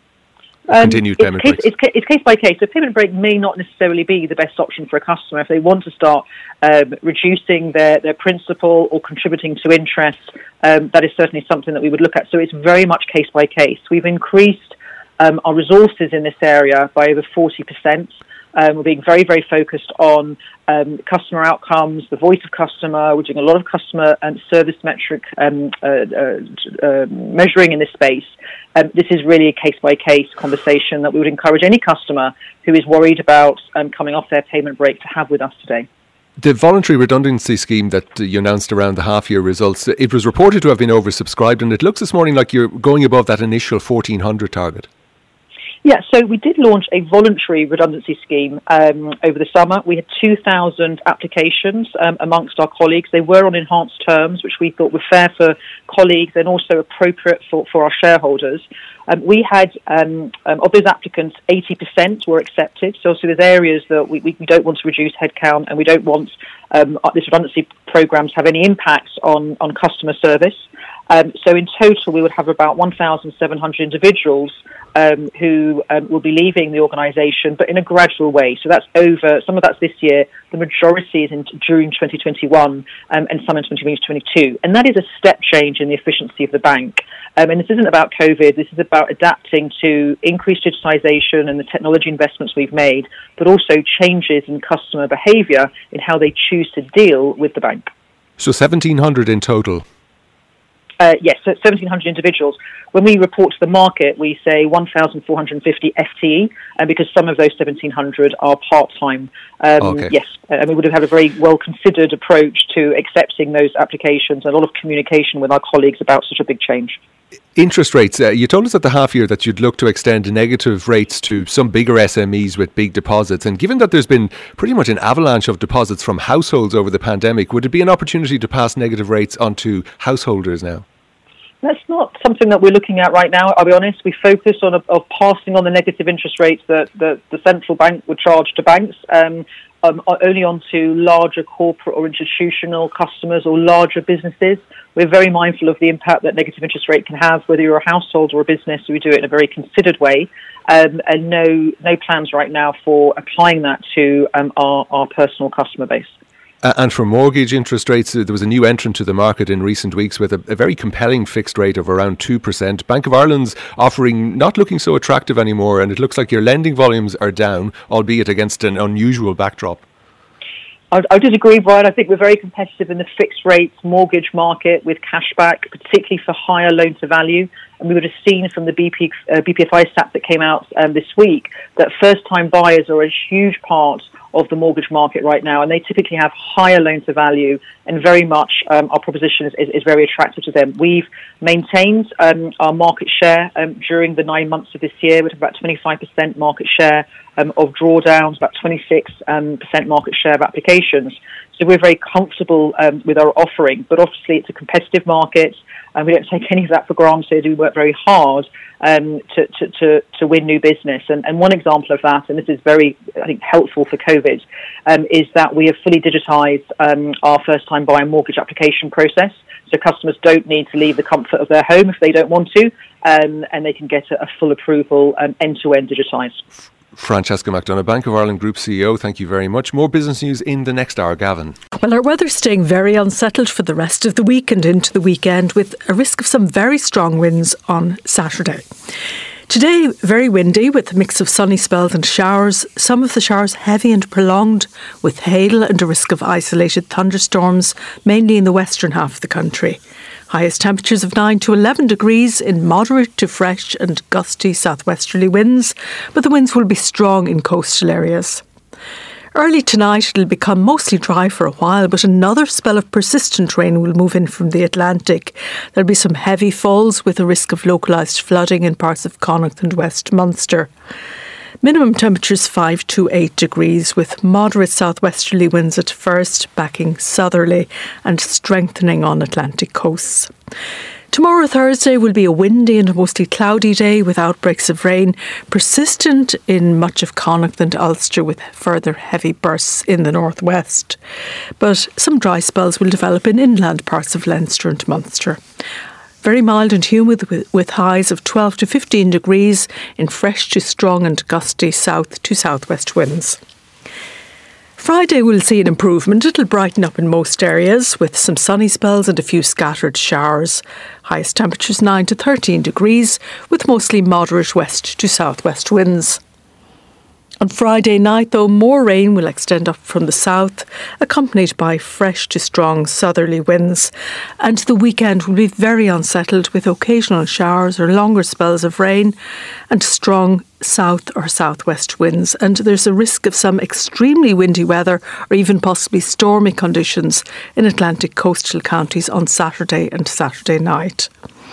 Um, Continued it's payment case, breaks? It's, it's case by case. So payment break may not necessarily be the best option for a customer if they want to start um, reducing their, their principal or contributing to interest. Um, that is certainly something that we would look at. So it's very much case by case. We've increased um, our resources in this area by over forty percent. Um, we're being very, very focused on um, customer outcomes, the voice of customer. We're doing a lot of customer and service metric um, uh, uh, uh, measuring in this space. Um, this is really a case-by-case conversation that we would encourage any customer who is worried about um, coming off their payment break to have with us today. The voluntary redundancy scheme that you announced around the half-year results, it was reported to have been oversubscribed, and it looks this morning like you're going above that initial fourteen hundred target. Yeah, so we did launch a voluntary redundancy scheme um, over the summer. We had two thousand applications um, amongst our colleagues. They were on enhanced terms, which we thought were fair for colleagues and also appropriate for, for our shareholders. Um, we had, um, um, of those applicants, eighty percent were accepted. So, so there's areas that we, we don't want to reduce headcount, and we don't want um, this redundancy program to have any impacts on, on customer service. Um, so in total, we would have about one thousand seven hundred individuals um, who um, will be leaving the organisation, but in a gradual way. So that's over, some of that's this year, the majority is in June twenty twenty-one, um, and some in twenty twenty-two. And that is a step change in the efficiency of the bank. Um, and this isn't about COVID, this is about adapting to increased digitisation and the technology investments we've made, but also changes in customer behaviour in how they choose to deal with the bank. So seventeen hundred in total? Uh, yes, so seventeen hundred individuals. When we report to the market, we say one thousand four hundred fifty F T E, and because some of those seventeen hundred are part-time. Um, okay. Yes, and we would have had a very well-considered approach to accepting those applications, and a lot of communication with our colleagues about such a big change. Interest rates. Uh, you told us at the half year that you'd look to extend negative rates to some bigger S M Es with big deposits. And given that there's been pretty much an avalanche of deposits from households over the pandemic, would it be an opportunity to pass negative rates onto householders now? That's not something that we're looking at right now, I'll be honest. We focus on a, of passing on the negative interest rates that, that the central bank would charge to banks, um, um, only onto larger corporate or institutional customers or larger businesses. We're very mindful of the impact that negative interest rate can have, whether you're a household or a business. So we do it in a very considered way, um, and no no plans right now for applying that to um, our, our personal customer base. Uh, and for mortgage interest rates, uh, there was a new entrant to the market in recent weeks with a, a very compelling fixed rate of around two percent. Bank of Ireland's offering not looking so attractive anymore, and it looks like your lending volumes are down, albeit against an unusual backdrop. I, I disagree, Brian. I think we're very competitive in the fixed rates mortgage market with cashback, particularly for higher loan to value. And we would have seen from the B P, uh, B P F I stats that came out um, this week that first-time buyers are a huge part of the mortgage market right now, and they typically have higher loan to value, and very much um, our proposition is, is, is very attractive to them. We've maintained um, our market share um, during the nine months of this year with about twenty-five percent market share um, of drawdowns, about twenty-six percent um, percent market share of applications. So we're very comfortable um, with our offering, but obviously it's a competitive market, and we don't take any of that for granted. We work very hard um, to, to, to, to win new business. And, and one example of that, and this is very, I think, helpful for COVID, um, is that we have fully digitised um, our first-time buyer mortgage application process. So customers don't need to leave the comfort of their home if they don't want to, um, and they can get a, a full approval um, end-to-end digitised. Francesca McDonagh, Bank of Ireland Group C E O, thank you very much. More business news in the next hour, Gavin. Well, our weather's staying very unsettled for the rest of the week and into the weekend, with a risk of some very strong winds on Saturday. Today, very windy with a mix of sunny spells and showers. Some of the showers heavy and prolonged, with hail and a risk of isolated thunderstorms, mainly in the western half of the country. Highest temperatures of nine to eleven degrees in moderate to fresh and gusty southwesterly winds, but the winds will be strong in coastal areas. Early tonight it'll become mostly dry for a while, but another spell of persistent rain will move in from the Atlantic. There'll be some heavy falls with a risk of localised flooding in parts of Connacht and West Munster. Minimum temperatures five to eight degrees with moderate southwesterly winds at first, backing southerly and strengthening on Atlantic coasts. Tomorrow, Thursday, will be a windy and mostly cloudy day with outbreaks of rain, persistent in much of Connacht and Ulster with further heavy bursts in the northwest. But some dry spells will develop in inland parts of Leinster and Munster. Very mild and humid with, with highs of twelve to fifteen degrees in fresh to strong and gusty south to southwest winds. Friday will see an improvement. It'll brighten up in most areas with some sunny spells and a few scattered showers. Highest temperatures nine to thirteen degrees with mostly moderate west to southwest winds. On Friday night, though, more rain will extend up from the south, accompanied by fresh to strong southerly winds. And the weekend will be very unsettled with occasional showers or longer spells of rain and strong south or southwest winds. And there's a risk of some extremely windy weather or even possibly stormy conditions in Atlantic coastal counties on Saturday and Saturday night.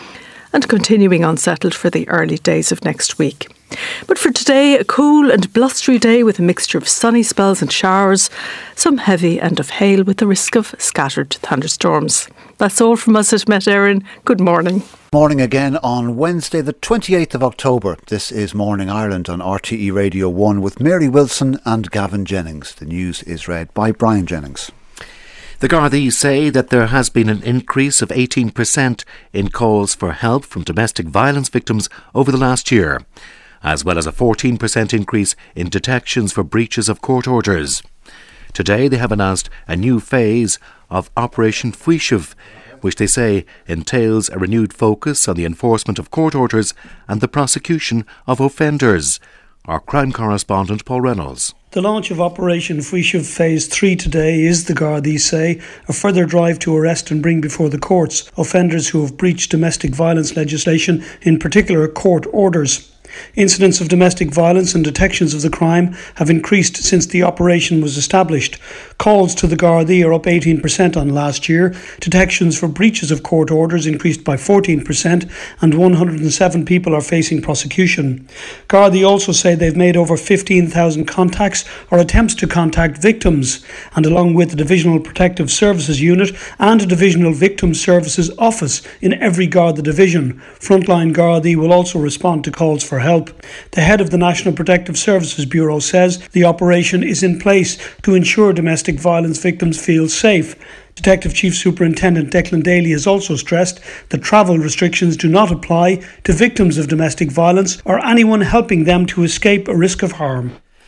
And continuing unsettled for the early days of next week. But for today, a cool and blustery day with a mixture of sunny spells and showers, some heavy and of hail with the risk of scattered thunderstorms. That's all from us at Met Éireann. Good morning. Morning again on Wednesday the twenty-eighth of October. This is Morning Ireland on R T E Radio one with Mary Wilson and Gavin Jennings. The news is read by Brian Jennings. The Gardaí say that there has been an increase of eighteen percent in calls for help from domestic violence victims over the last year, as well as a fourteen percent increase in detections for breaches of court orders. Today they have announced a new phase of Operation Fuishiv, which they say entails a renewed focus on the enforcement of court orders and the prosecution of offenders. Our crime correspondent Paul Reynolds. The launch of Operation Fuishiv Phase three today is, the Gardaí say, a further drive to arrest and bring before the courts offenders who have breached domestic violence legislation, in particular court orders. Incidents of domestic violence and detections of the crime have increased since the operation was established. Calls to the Gardaí are up eighteen percent on last year. Detections for breaches of court orders increased by fourteen percent and one hundred seven people are facing prosecution. Gardaí also say they've made over fifteen thousand contacts or attempts to contact victims, and along with the Divisional Protective Services Unit and a Divisional Victim Services Office in every Garda division, Frontline Gardaí will also respond to calls for help. The head of the National Protective Services Bureau says the operation is in place to ensure domestic violence victims feel safe. Detective Chief Superintendent Declan Daly has also stressed that travel restrictions do not apply to victims of domestic violence or anyone helping them to escape a risk of harm.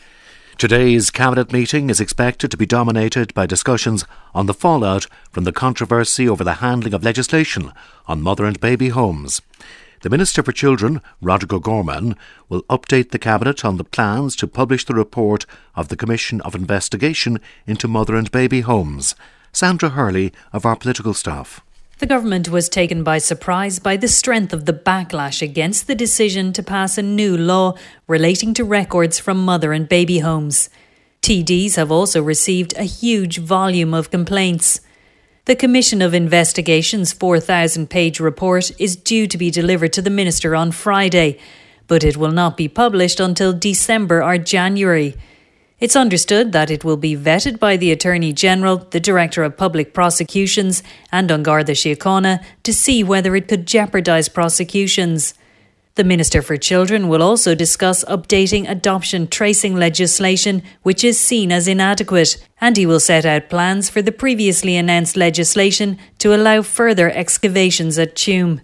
Today's Cabinet meeting is expected to be dominated by discussions on the fallout from the controversy over the handling of legislation on mother and baby homes. The Minister for Children, Roderick O'Gorman, will update the Cabinet on the plans to publish the report of the Commission of Investigation into Mother and Baby Homes. Sandra Hurley of our political staff. The government was taken by surprise by the strength of the backlash against the decision to pass a new law relating to records from mother and baby homes. T Ds have also received a huge volume of complaints. The Commission of Investigation's four thousand page report is due to be delivered to the Minister on Friday, but it will not be published until December or January. It's understood that it will be vetted by the Attorney-General, the Director of Public Prosecutions and An Garda Síochána to see whether it could jeopardise prosecutions. The Minister for Children will also discuss updating adoption tracing legislation, which is seen as inadequate, and he will set out plans for the previously announced legislation to allow further excavations at Tuam.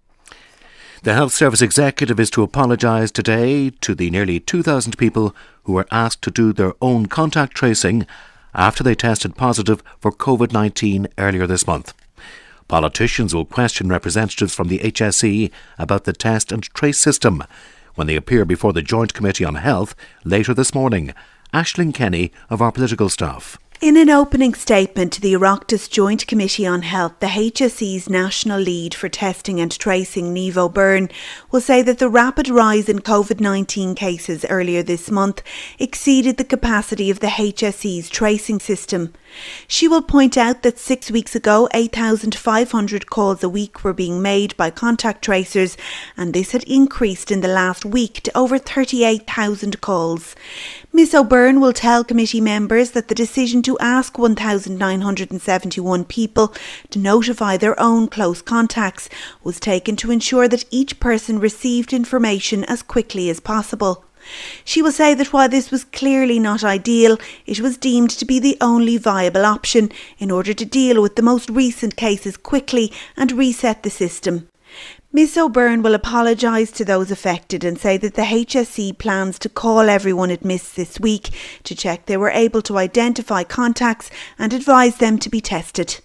The Health Service Executive is to apologise today to the nearly two thousand people who were asked to do their own contact tracing after they tested positive for COVID nineteen earlier this month. Politicians will question representatives from the H S E about the test and trace system when they appear before the Joint Committee on Health later this morning. Aisling Kenny of our political staff. In an opening statement to the Oireachtas Joint Committee on Health, the H S E's national lead for testing and tracing, Niamh O'Byrne, will say that the rapid rise in COVID nineteen cases earlier this month exceeded the capacity of the H S E's tracing system. She will point out that six weeks ago, eight thousand five hundred calls a week were being made by contact tracers, and this had increased in the last week to over thirty-eight thousand calls. Miss O'Byrne will tell committee members that the decision to ask one thousand nine hundred seventy-one people to notify their own close contacts was taken to ensure that each person received information as quickly as possible. She will say that while this was clearly not ideal, it was deemed to be the only viable option in order to deal with the most recent cases quickly and reset the system. Miss O'Byrne will apologise to those affected and say that the H S E plans to call everyone it missed this week to check they were able to identify contacts and advise them to be tested.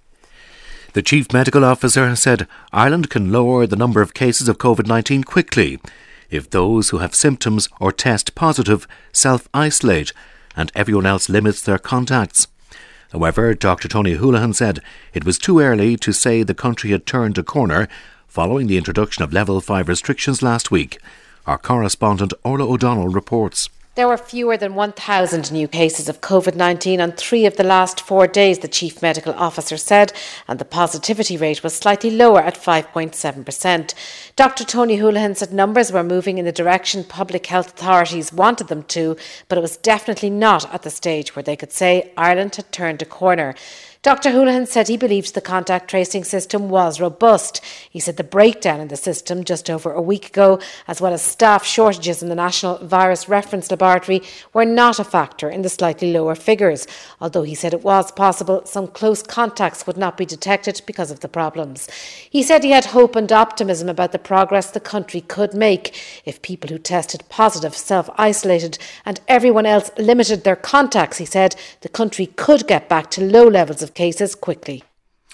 The Chief Medical Officer said Ireland can lower the number of cases of COVID nineteen quickly if those who have symptoms or test positive self-isolate and everyone else limits their contacts. However, Doctor Tony Holohan said it was too early to say the country had turned a corner following the introduction of Level five restrictions last week. Our correspondent Orla O'Donnell reports. There were fewer than one thousand new cases of COVID nineteen on three of the last four days, the Chief Medical Officer said, and the positivity rate was slightly lower at five point seven percent. Doctor Tony Holohan said numbers were moving in the direction public health authorities wanted them to, but it was definitely not at the stage where they could say Ireland had turned a corner. Doctor Holohan said he believed the contact tracing system was robust. He said the breakdown in the system just over a week ago, as well as staff shortages in the National Virus Reference Laboratory, were not a factor in the slightly lower figures, although he said it was possible some close contacts would not be detected because of the problems. He said he had hope and optimism about the progress the country could make if people who tested positive self-isolated and everyone else limited their contacts. He said the country could get back to low levels of cases quickly.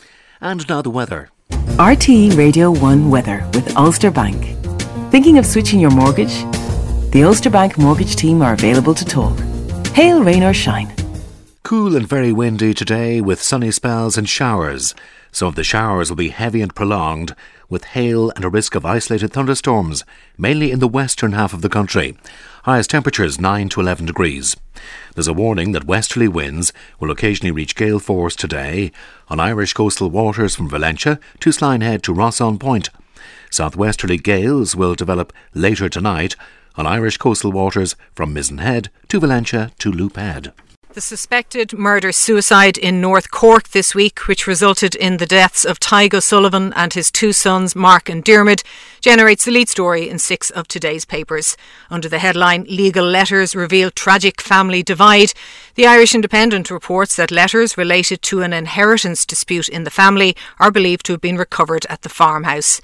And now the weather. R T E Radio one weather with Ulster Bank. Thinking of switching your mortgage? The Ulster Bank mortgage team are available to talk. Hail, rain or shine. Cool and very windy today with sunny spells and showers. Some of the showers will be heavy and prolonged, with hail and a risk of isolated thunderstorms, mainly in the western half of the country. Highest temperatures nine to eleven degrees. There's a warning that westerly winds will occasionally reach gale force today on Irish coastal waters from Valentia to Slinehead to Rosson Point. Southwesterly gales will develop later tonight on Irish coastal waters from Mizenhead to Valentia to Loophead. The suspected murder-suicide in North Cork this week, which resulted in the deaths of Tadhg O'Sullivan and his two sons, Mark and Diarmuid, generates the lead story in six of today's papers. Under the headline, Legal Letters Reveal Tragic Family Divide, the Irish Independent reports that letters related to an inheritance dispute in the family are believed to have been recovered at the farmhouse.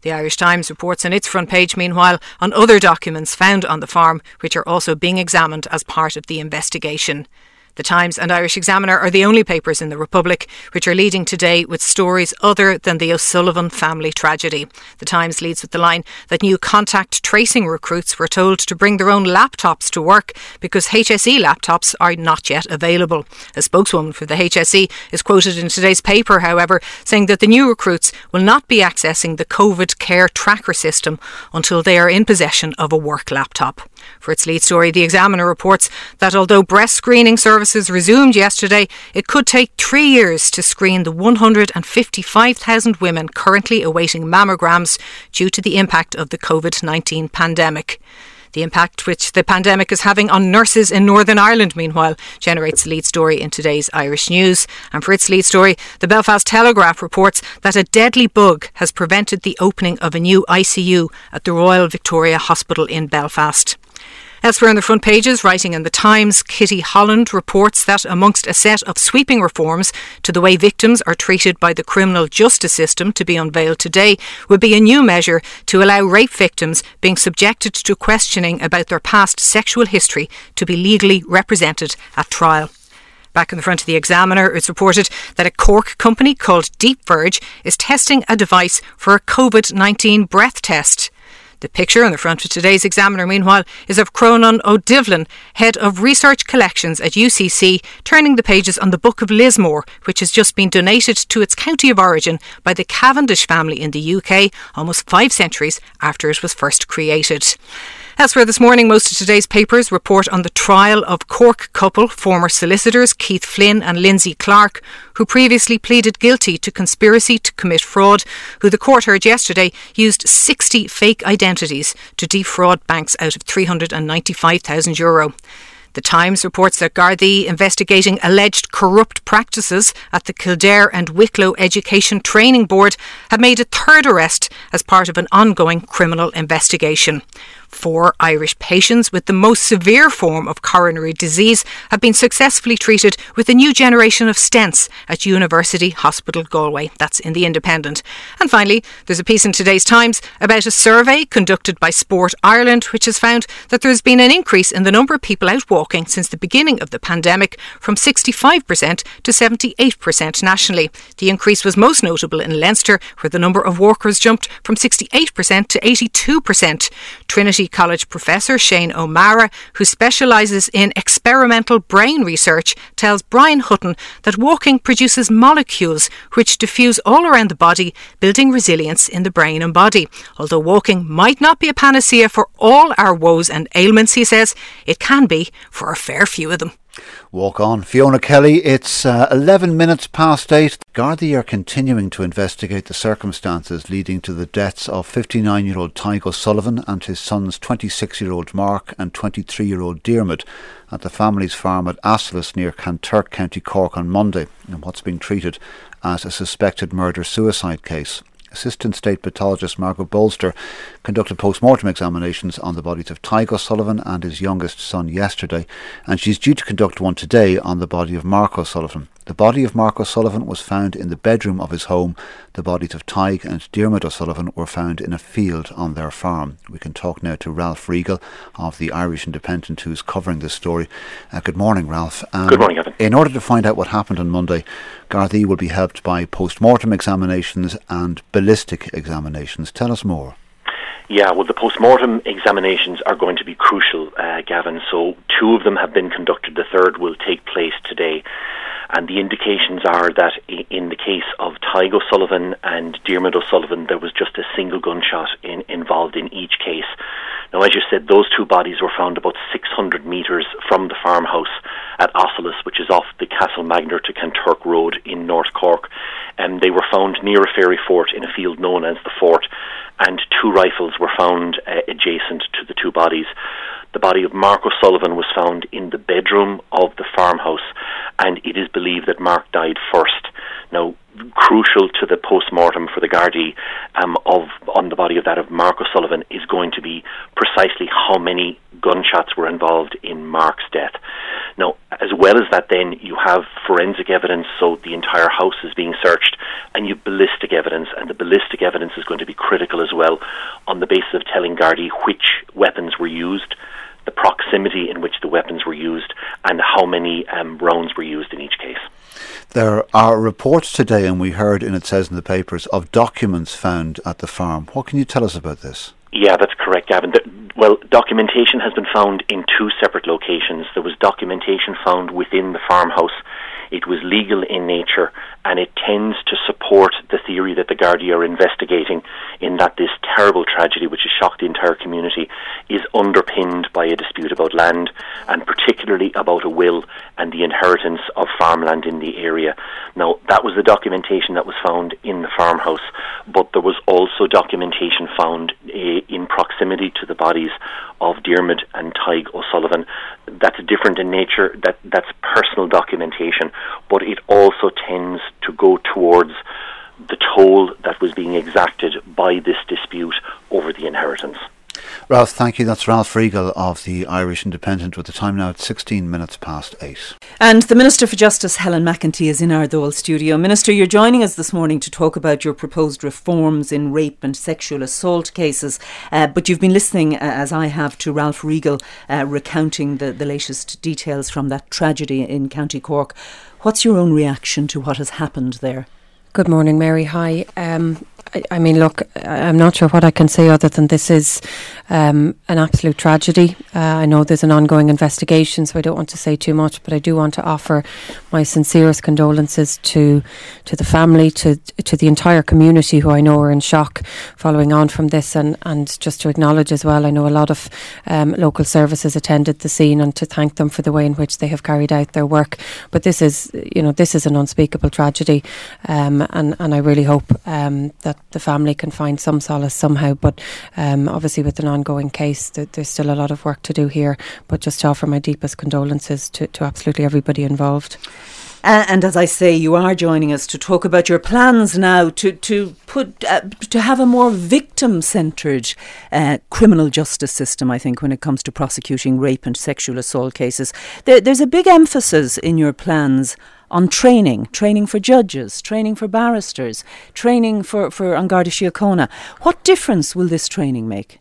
The Irish Times reports on its front page, meanwhile, on other documents found on the farm, which are also being examined as part of the investigation. The Times and Irish Examiner are the only papers in the Republic which are leading today with stories other than the O'Sullivan family tragedy. The Times leads with the line that new contact tracing recruits were told to bring their own laptops to work because H S E laptops are not yet available. A spokeswoman for the H S E is quoted in today's paper, however, saying that the new recruits will not be accessing the COVID care tracker system until they are in possession of a work laptop. For its lead story, the Examiner reports that although breast screening services resumed yesterday, it could take three years to screen the one hundred fifty-five thousand women currently awaiting mammograms due to the impact of the COVID nineteen pandemic. The impact which the pandemic is having on nurses in Northern Ireland, meanwhile, generates the lead story in today's Irish News. And for its lead story, the Belfast Telegraph reports that a deadly bug has prevented the opening of a new I C U at the Royal Victoria Hospital in Belfast. Elsewhere on the front pages, writing in the Times, Kitty Holland reports that amongst a set of sweeping reforms to the way victims are treated by the criminal justice system to be unveiled today would be a new measure to allow rape victims being subjected to questioning about their past sexual history to be legally represented at trial. Back in the front of the Examiner, it's reported that a Cork company called DeepVerge is testing a device for a COVID nineteen breath test. The picture on the front of today's Examiner, meanwhile, is of Cronan O'Divlin, Head of Research Collections at U C C, turning the pages on the Book of Lismore, which has just been donated to its county of origin by the Cavendish family in the U K, almost five centuries after it was first created. Elsewhere this morning, most of today's papers report on the trial of Cork couple, former solicitors Keith Flynn and Lindsay Clark, who previously pleaded guilty to conspiracy to commit fraud, who the court heard yesterday used sixty fake identities to defraud banks out of three hundred ninety-five thousand euro. The Times reports that Gardaí investigating alleged corrupt practices at the Kildare and Wicklow Education Training Board have made a third arrest as part of an ongoing criminal investigation. Four Irish patients with the most severe form of coronary disease have been successfully treated with a new generation of stents at University Hospital Galway. That's in The Independent. And finally, there's a piece in today's Times about a survey conducted by Sport Ireland, which has found that there's been an increase in the number of people out walking since the beginning of the pandemic from sixty-five percent to seventy-eight percent nationally. The increase was most notable in Leinster, where the number of walkers jumped from sixty-eight percent to eighty-two percent. Trinity College professor Shane O'Mara, who specialises in experimental brain research, tells Brian Hutton that walking produces molecules which diffuse all around the body, building resilience in the brain and body. Although walking might not be a panacea for all our woes and ailments, he says, it can be for a fair few of them. Walk on. Fiona Kelly, it's uh, eleven minutes past eight. Gardaí are continuing to investigate the circumstances leading to the deaths of fifty-nine-year-old Tygo Sullivan and his sons twenty-six-year-old Mark and twenty-three-year-old Diarmuid at the family's farm at Asselas near Kanturk, County Cork on Monday, in what's been treated as a suspected murder-suicide case. Assistant State Pathologist Margaret Bolster conducted post-mortem examinations on the bodies of Tygo Sullivan and his youngest son yesterday, and she's due to conduct one today on the body of Mark O'Sullivan. The body of Mark O'Sullivan was found in the bedroom of his home. The bodies of Tyg and Diarmuid O'Sullivan were found in a field on their farm. We can talk now to Ralph Riegel of the Irish Independent, who's covering this story. Uh, good morning, Ralph. Um, good morning, Evan. In order to find out what happened on Monday, Gardaí will be helped by post-mortem examinations and ballistic examinations. Tell us more. Yeah, well, the post-mortem examinations are going to be crucial, uh, Gavin. So two of them have been conducted. The third will take place today. And the indications are that in the case of Tygo Sullivan and Diarmuid O'Sullivan, there was just a single gunshot in, involved in each case. Now, as you said, those two bodies were found about six hundred metres from the farmhouse at Asselas, which is off the Castlemagner to Kanturk Road in North Cork. And they were found near a fairy fort in a field known as the Fort, and two rifles were found uh, adjacent to the two bodies. The body of Mark O'Sullivan was found in the bedroom of the farmhouse, and it is believed that Mark died first. Now, crucial to the post-mortem for the Gardaí um, of on the body of that of Mark O'Sullivan is going to be precisely how many gunshots were involved in Mark's death. Now, as well as that, then you have forensic evidence, so the entire house is being searched, and you have ballistic evidence, and the ballistic evidence is going to be critical as well on the basis of telling Gardaí which weapons were used, the proximity in which the weapons were used, and how many um, rounds were used in each case. There are reports today, and we heard, and it says in the papers, of documents found at the farm. What can you tell us about this? Yeah, that's correct, Gavin. The, well, documentation has been found in two separate locations. There was documentation found within the farmhouse. It was legal in nature, and it tends to support the theory that the Gardaí are investigating, in that this terrible tragedy, which has shocked the entire community, is underpinned by a dispute about land, and particularly about a will and the inheritance of farmland in the area. Now, that was the documentation that was found in the farmhouse, but there was also documentation found uh, in proximity to the bodies of Diarmuid and Tadhg O'Sullivan. That's different in nature, that that's personal documentation, but it also tends to go towards the toll that was being exacted by this dispute over the inheritance. Ralph, thank you. That's Ralph Riegel of the Irish Independent, with the time now at sixteen minutes past eight. And the Minister for Justice, Helen McEntee, is in our Dáil studio. Minister, you're joining us this morning to talk about your proposed reforms in rape and sexual assault cases. Uh, but you've been listening, uh, as I have, to Ralph Riegel uh, recounting the, the latest details from that tragedy in County Cork. What's your own reaction to what has happened there? Good morning, Mary. Hi. Um, I, I mean, look, I'm not sure what I can say other than this is um, an absolute tragedy. Uh, I know there's an ongoing investigation, so I don't want to say too much, but I do want to offer my sincerest condolences to to the family, to to the entire community, who I know are in shock following on from this, and, and just to acknowledge as well, I know a lot of um, local services attended the scene, and to thank them for the way in which they have carried out their work. But this is, you know, this is an unspeakable tragedy. Um, And, and I really hope um, that the family can find some solace somehow. But um, obviously with an ongoing case, th- there's still a lot of work to do here. But just to offer my deepest condolences to, to absolutely everybody involved. Uh, and as I say, you are joining us to talk about your plans now to to put uh, to have a more victim-centred uh, criminal justice system, I think, when it comes to prosecuting rape and sexual assault cases. There, there's a big emphasis in your plans on training, training for judges, training for barristers, training for, for An Garda Síochána. What difference will this training make?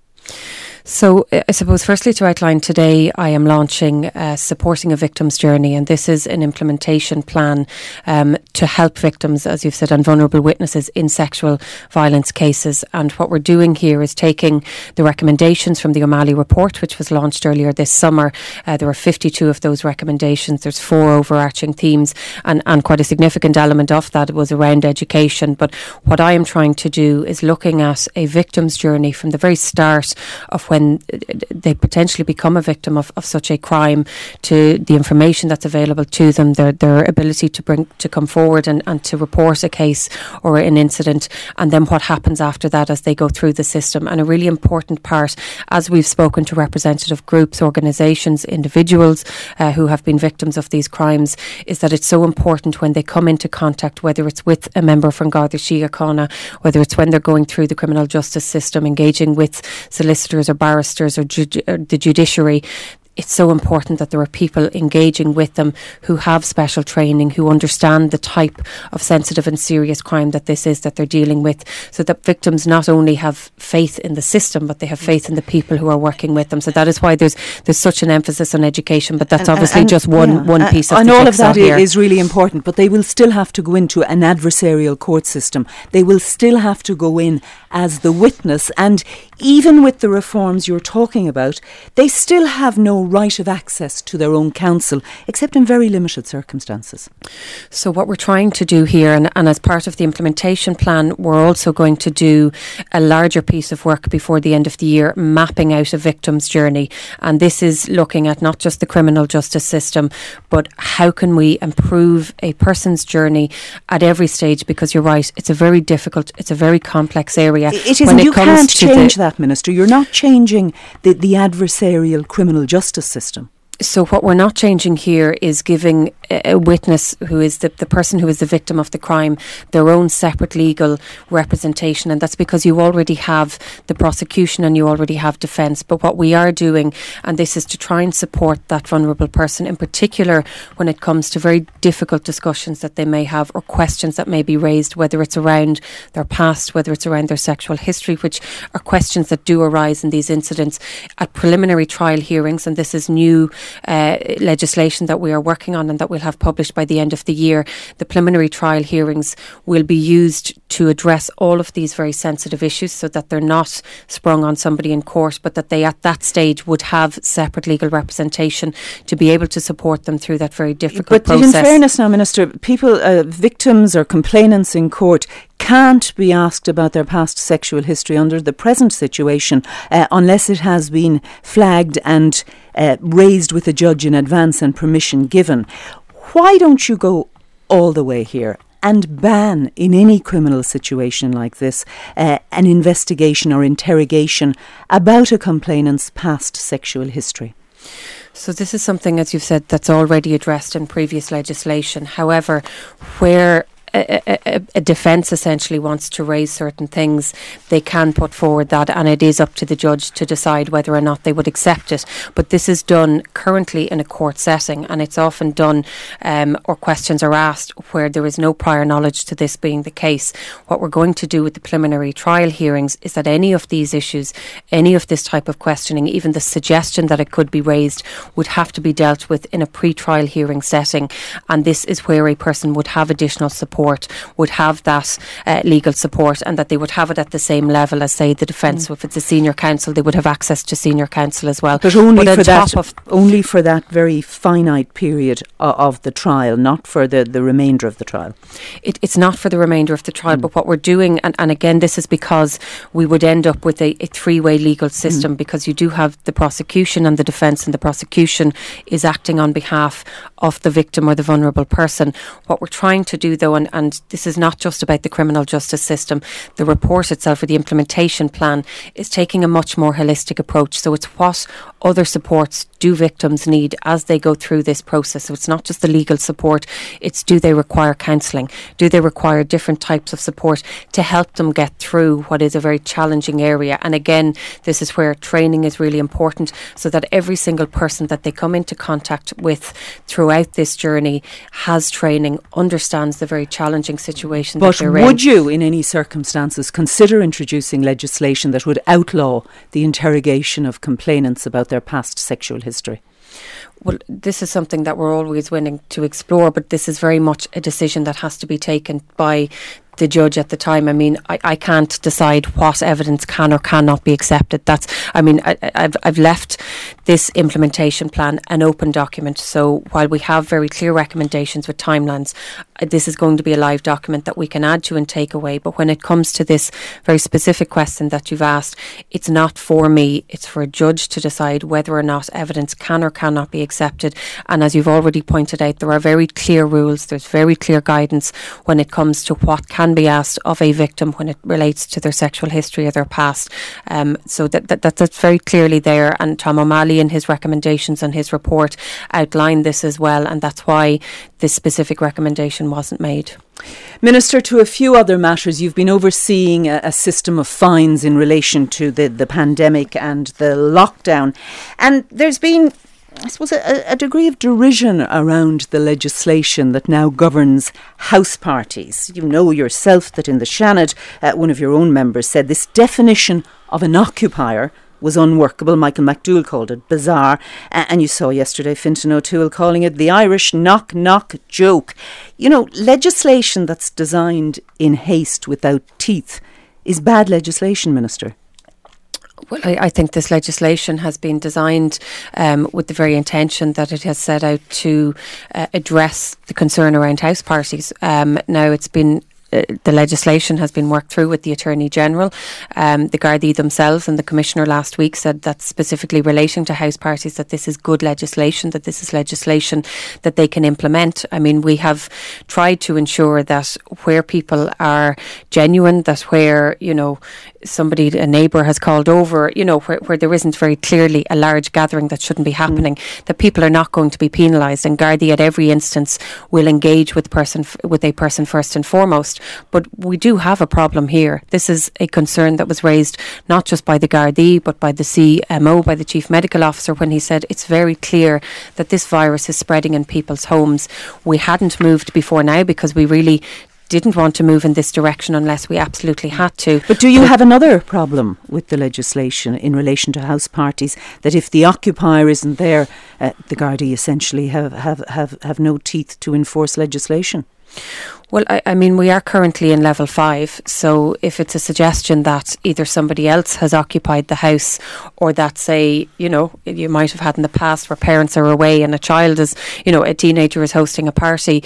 So I suppose firstly to outline, today I am launching uh, Supporting a Victim's Journey, and this is an implementation plan um, to help victims, as you've said, and vulnerable witnesses in sexual violence cases. And what we're doing here is taking the recommendations from the O'Malley report, which was launched earlier this summer. Uh, there are fifty-two of those recommendations. There's four overarching themes, and, and quite a significant element of that was around education. But what I am trying to do is looking at a victim's journey from the very start of when when they potentially become a victim of, of such a crime, to the information that's available to them, their their ability to bring to come forward and, and to report a case or an incident, and then what happens after that as they go through the system. And a really important part, as we've spoken to representative groups, organisations, individuals uh, who have been victims of these crimes, is that it's so important when they come into contact, whether it's with a member from Garda Síochána, whether it's when they're going through the criminal justice system, engaging with solicitors or barristers or, ju- or the judiciary. It's so important that there are people engaging with them who have special training, who understand the type of sensitive and serious crime that this is that they're dealing with, so that victims not only have faith in the system, but they have faith in the people who are working with them. So that is why there's there's such an emphasis on education, but that's and, obviously and, just one, yeah, one piece of and the all of that here. is really important, but they will still have to go into an adversarial court system. They will still have to go in as the witness, and even with the reforms you're talking about, they still have no right of access to their own counsel, except in very limited circumstances. So what we're trying to do here, and, and as part of the implementation plan, we're also going to do a larger piece of work before the end of the year, mapping out a victim's journey. And this is looking at not just the criminal justice system, but how can we improve a person's journey at every stage, because you're right, it's a very difficult, it's a very complex area. It is, and you can't change that, Minister. You're not changing the, the adversarial criminal justice system. So what we're not changing here is giving a witness who is the, the person who is the victim of the crime their own separate legal representation, and that's because you already have the prosecution and you already have defence. But what we are doing, and this is to try and support that vulnerable person, in particular when it comes to very difficult discussions that they may have or questions that may be raised, whether it's around their past, whether it's around their sexual history, which are questions that do arise in these incidents at preliminary trial hearings. And this is new uh, legislation that we are working on and that we'll have published by the end of the year. The preliminary trial hearings will be used to address all of these very sensitive issues so that they're not sprung on somebody in court, but that they at that stage would have separate legal representation to be able to support them through that very difficult but process. But in fairness now, Minister, people, uh, victims or complainants in court can't be asked about their past sexual history under the present situation uh, unless it has been flagged and uh, raised with a judge in advance and permission given. Why don't you go all the way here and ban in any criminal situation like this uh, an investigation or interrogation about a complainant's past sexual history? So this is something, as you've said, that's already addressed in previous legislation. However, where A, a, a defence essentially wants to raise certain things, they can put forward that, and it is up to the judge to decide whether or not they would accept it. But this is done currently in a court setting, and it's often done um, or questions are asked where there is no prior knowledge to this being the case. What we're going to do with the preliminary trial hearings is that any of these issues, any of this type of questioning, even the suggestion that it could be raised, would have to be dealt with in a pre-trial hearing setting, and this is where a person would have additional support, would have that uh, legal support, and that they would have it at the same level as, say, the defence. Mm. So if it's a senior counsel, they would have access to senior counsel as well. But only but for that, of only for that very finite period of, of the trial, not for the, the remainder of the trial. It, it's not for the remainder of the trial, mm. but what we're doing, and, and again, this is because we would end up with a, a three-way legal system, mm. because you do have the prosecution and the defence, and the prosecution is acting on behalf of the victim or the vulnerable person. What we're trying to do, though, and And this is not just about the criminal justice system. The report itself, or the implementation plan, is taking a much more holistic approach. So it's what other supports do victims need as they go through this process. So it's not just the legal support, it's do they require counselling? Do they require different types of support to help them get through what is a very challenging area? And again, this is where training is really important, so that every single person that they come into contact with throughout this journey has training, understands the very challenging situation but that they're in. But would you, in any circumstances, consider introducing legislation that would outlaw the interrogation of complainants about their past sexual history? Well, this is something that we're always willing to explore, but this is very much a decision that has to be taken by the judge at the time. I mean, I, I can't decide what evidence can or cannot be accepted. That's, I mean, I, I've, I've left this implementation plan an open document. So while we have very clear recommendations with timelines, this is going to be a live document that we can add to and take away. But when it comes to this very specific question that you've asked, it's not for me, it's for a judge to decide whether or not evidence can or cannot be accepted. And as you've already pointed out, there are very clear rules, there's very clear guidance when it comes to what can be asked of a victim when it relates to their sexual history or their past. Um, so that, that, that that's very clearly there, and Tom O'Malley in his recommendations and his report outlined this as well, and that's why this specific recommendation wasn't made. Minister, to a few other matters, you've been overseeing a, a system of fines in relation to the, the pandemic and the lockdown, and there's been, I suppose, a, a degree of derision around the legislation that now governs house parties. You know yourself that in the Seanad, uh, one of your own members said this definition of an occupier was unworkable. Michael McDougall called it bizarre. Uh, and you saw yesterday Fintan O'Toole calling it the Irish knock-knock joke. You know, legislation that's designed in haste without teeth is bad legislation, Minister. Well, I, I think this legislation has been designed um, with the very intention that it has set out to uh, address the concern around house parties. Um, now, it's been Uh, the legislation has been worked through with the Attorney General. Um, the Gardaí themselves and the Commissioner last week said that specifically relating to house parties, that this is good legislation, that this is legislation that they can implement. I mean, we have tried to ensure that where people are genuine, that where, you know, somebody, a neighbour has called over, you know, where, where there isn't very clearly a large gathering that shouldn't be happening, mm. that people are not going to be penalised, and Gardaí at every instance will engage with person with a person first and foremost. But we do have a problem here. This is a concern that was raised not just by the Gardaí but by the C M O, by the Chief Medical Officer, when he said it's very clear that this virus is spreading in people's homes. We hadn't moved before now because we really didn't want to move in this direction unless we absolutely had to. But do you but have another problem with the legislation in relation to house parties, that if the occupier isn't there, uh, the Gardaí essentially have, have, have, have no teeth to enforce legislation? Well, I, I mean, we are currently in level five, so if it's a suggestion that either somebody else has occupied the house, or that, say, you know, you might have had in the past where parents are away and a child is, you know, a teenager is hosting a party,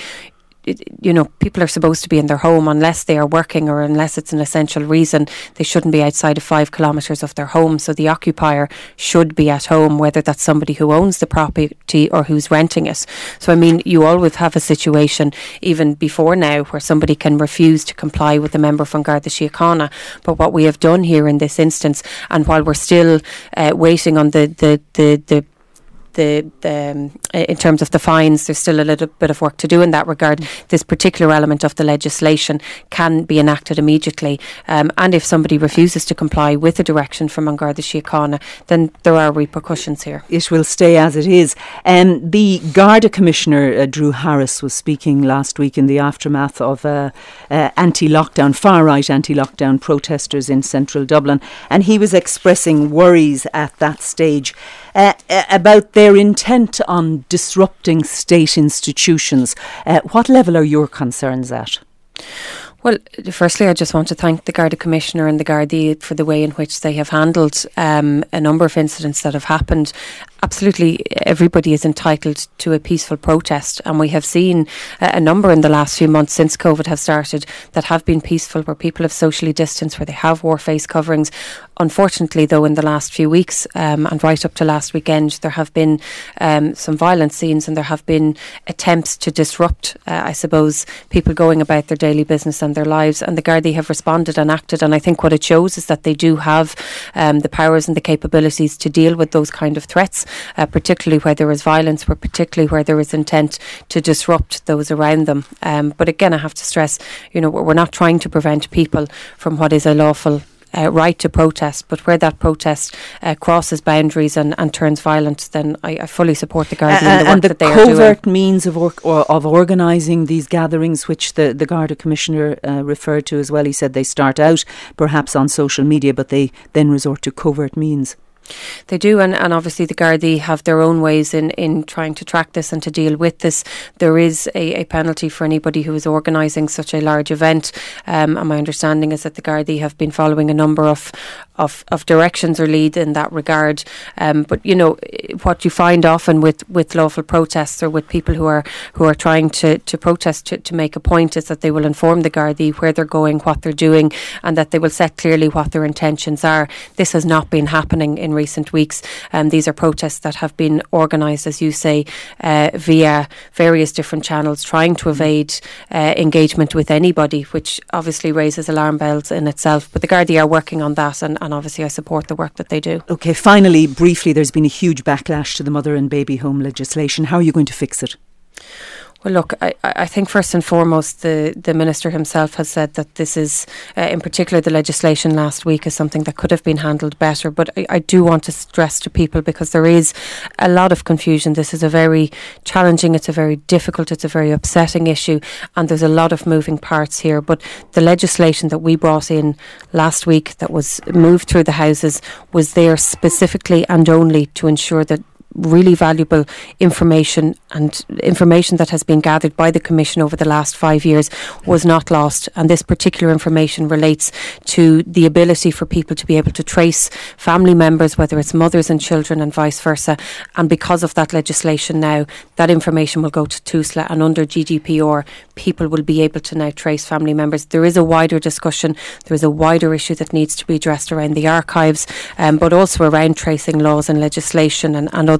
you know, people are supposed to be in their home unless they are working or unless it's an essential reason. They shouldn't be outside of five kilometres of their home. So the occupier should be at home, whether that's somebody who owns the property or who's renting it. So, I mean, you always have a situation, even before now, where somebody can refuse to comply with the member from Garda Síochána. But what we have done here in this instance, and while we're still uh, waiting on the, the, the, the The, the, um, in terms of the fines, there's still a little bit of work to do in that regard. This particular element of the legislation can be enacted immediately, um, and if somebody refuses to comply with a direction from Garda Síochána, then there are repercussions here. It will stay as it is. Um, the Garda Commissioner, uh, Drew Harris, was speaking last week in the aftermath of uh, uh, anti-lockdown, far-right anti-lockdown protesters in central Dublin, and he was expressing worries at that stage uh, about their intent on disrupting state institutions. Uh, what level are your concerns at? Well, firstly, I just want to thank the Garda Commissioner and the Gardaí for the way in which they have handled um, a number of incidents that have happened. Absolutely, everybody is entitled to a peaceful protest, and we have seen uh, a number in the last few months since COVID have started that have been peaceful, where people have socially distanced, where they have wore face coverings. Unfortunately, though, in the last few weeks um, and right up to last weekend, there have been um, some violent scenes, and there have been attempts to disrupt, uh, I suppose, people going about their daily business and their lives, and the Gardaí have responded and acted, and I think what it shows is that they do have um, the powers and the capabilities to deal with those kind of threats. Uh, particularly where there is violence, where particularly where there is intent to disrupt those around them. Um, but again, I have to stress, you know, we're not trying to prevent people from what is a lawful Uh, right to protest, but where that protest uh, crosses boundaries and, and turns violent, then I, I fully support the Garda uh, and the work and the that they are doing. covert means of or, or, of organising these gatherings, which the, the Garda Commissioner uh, referred to as well. He said they start out perhaps on social media, but they then resort to covert means. They do, and, and obviously the Gardaí have their own ways in, in trying to track this and to deal with this. There is a, a penalty for anybody who is organising such a large event, um, and my understanding is that the Gardaí have been following a number of of, of directions or lead in that regard. Um, but you know what you find often with, with lawful protests or with people who are who are trying to, to protest to, to make a point is that they will inform the Gardaí where they're going, what they're doing, and that they will set clearly what their intentions are. This has not been happening in recent weeks. Um, these are protests that have been organised, as you say, uh, via various different channels, trying to evade uh, engagement with anybody, which obviously raises alarm bells in itself. But the Gardaí are working on that, and, and obviously I support the work that they do. Okay, finally, briefly, there's been a huge backlash to the mother and baby home legislation. How are you going to fix it? Well, look, I, I think first and foremost, the, the Minister himself has said that this is, uh, in particular the legislation last week, is something that could have been handled better. But I, I do want to stress to people, because there is a lot of confusion. This is a very challenging, it's a very difficult, it's a very upsetting issue, and there's a lot of moving parts here. But the legislation that we brought in last week that was moved through the Houses was there specifically and only to ensure that really valuable information and information that has been gathered by the Commission over the last five years was not lost. And this particular information relates to the ability for people to be able to trace family members, whether it's mothers and children and vice versa. And because of that legislation now, that information will go to TUSLA, and under G D P R, people will be able to now trace family members. There is a wider discussion, there is a wider issue that needs to be addressed around the archives, um, but also around tracing laws and legislation and, and other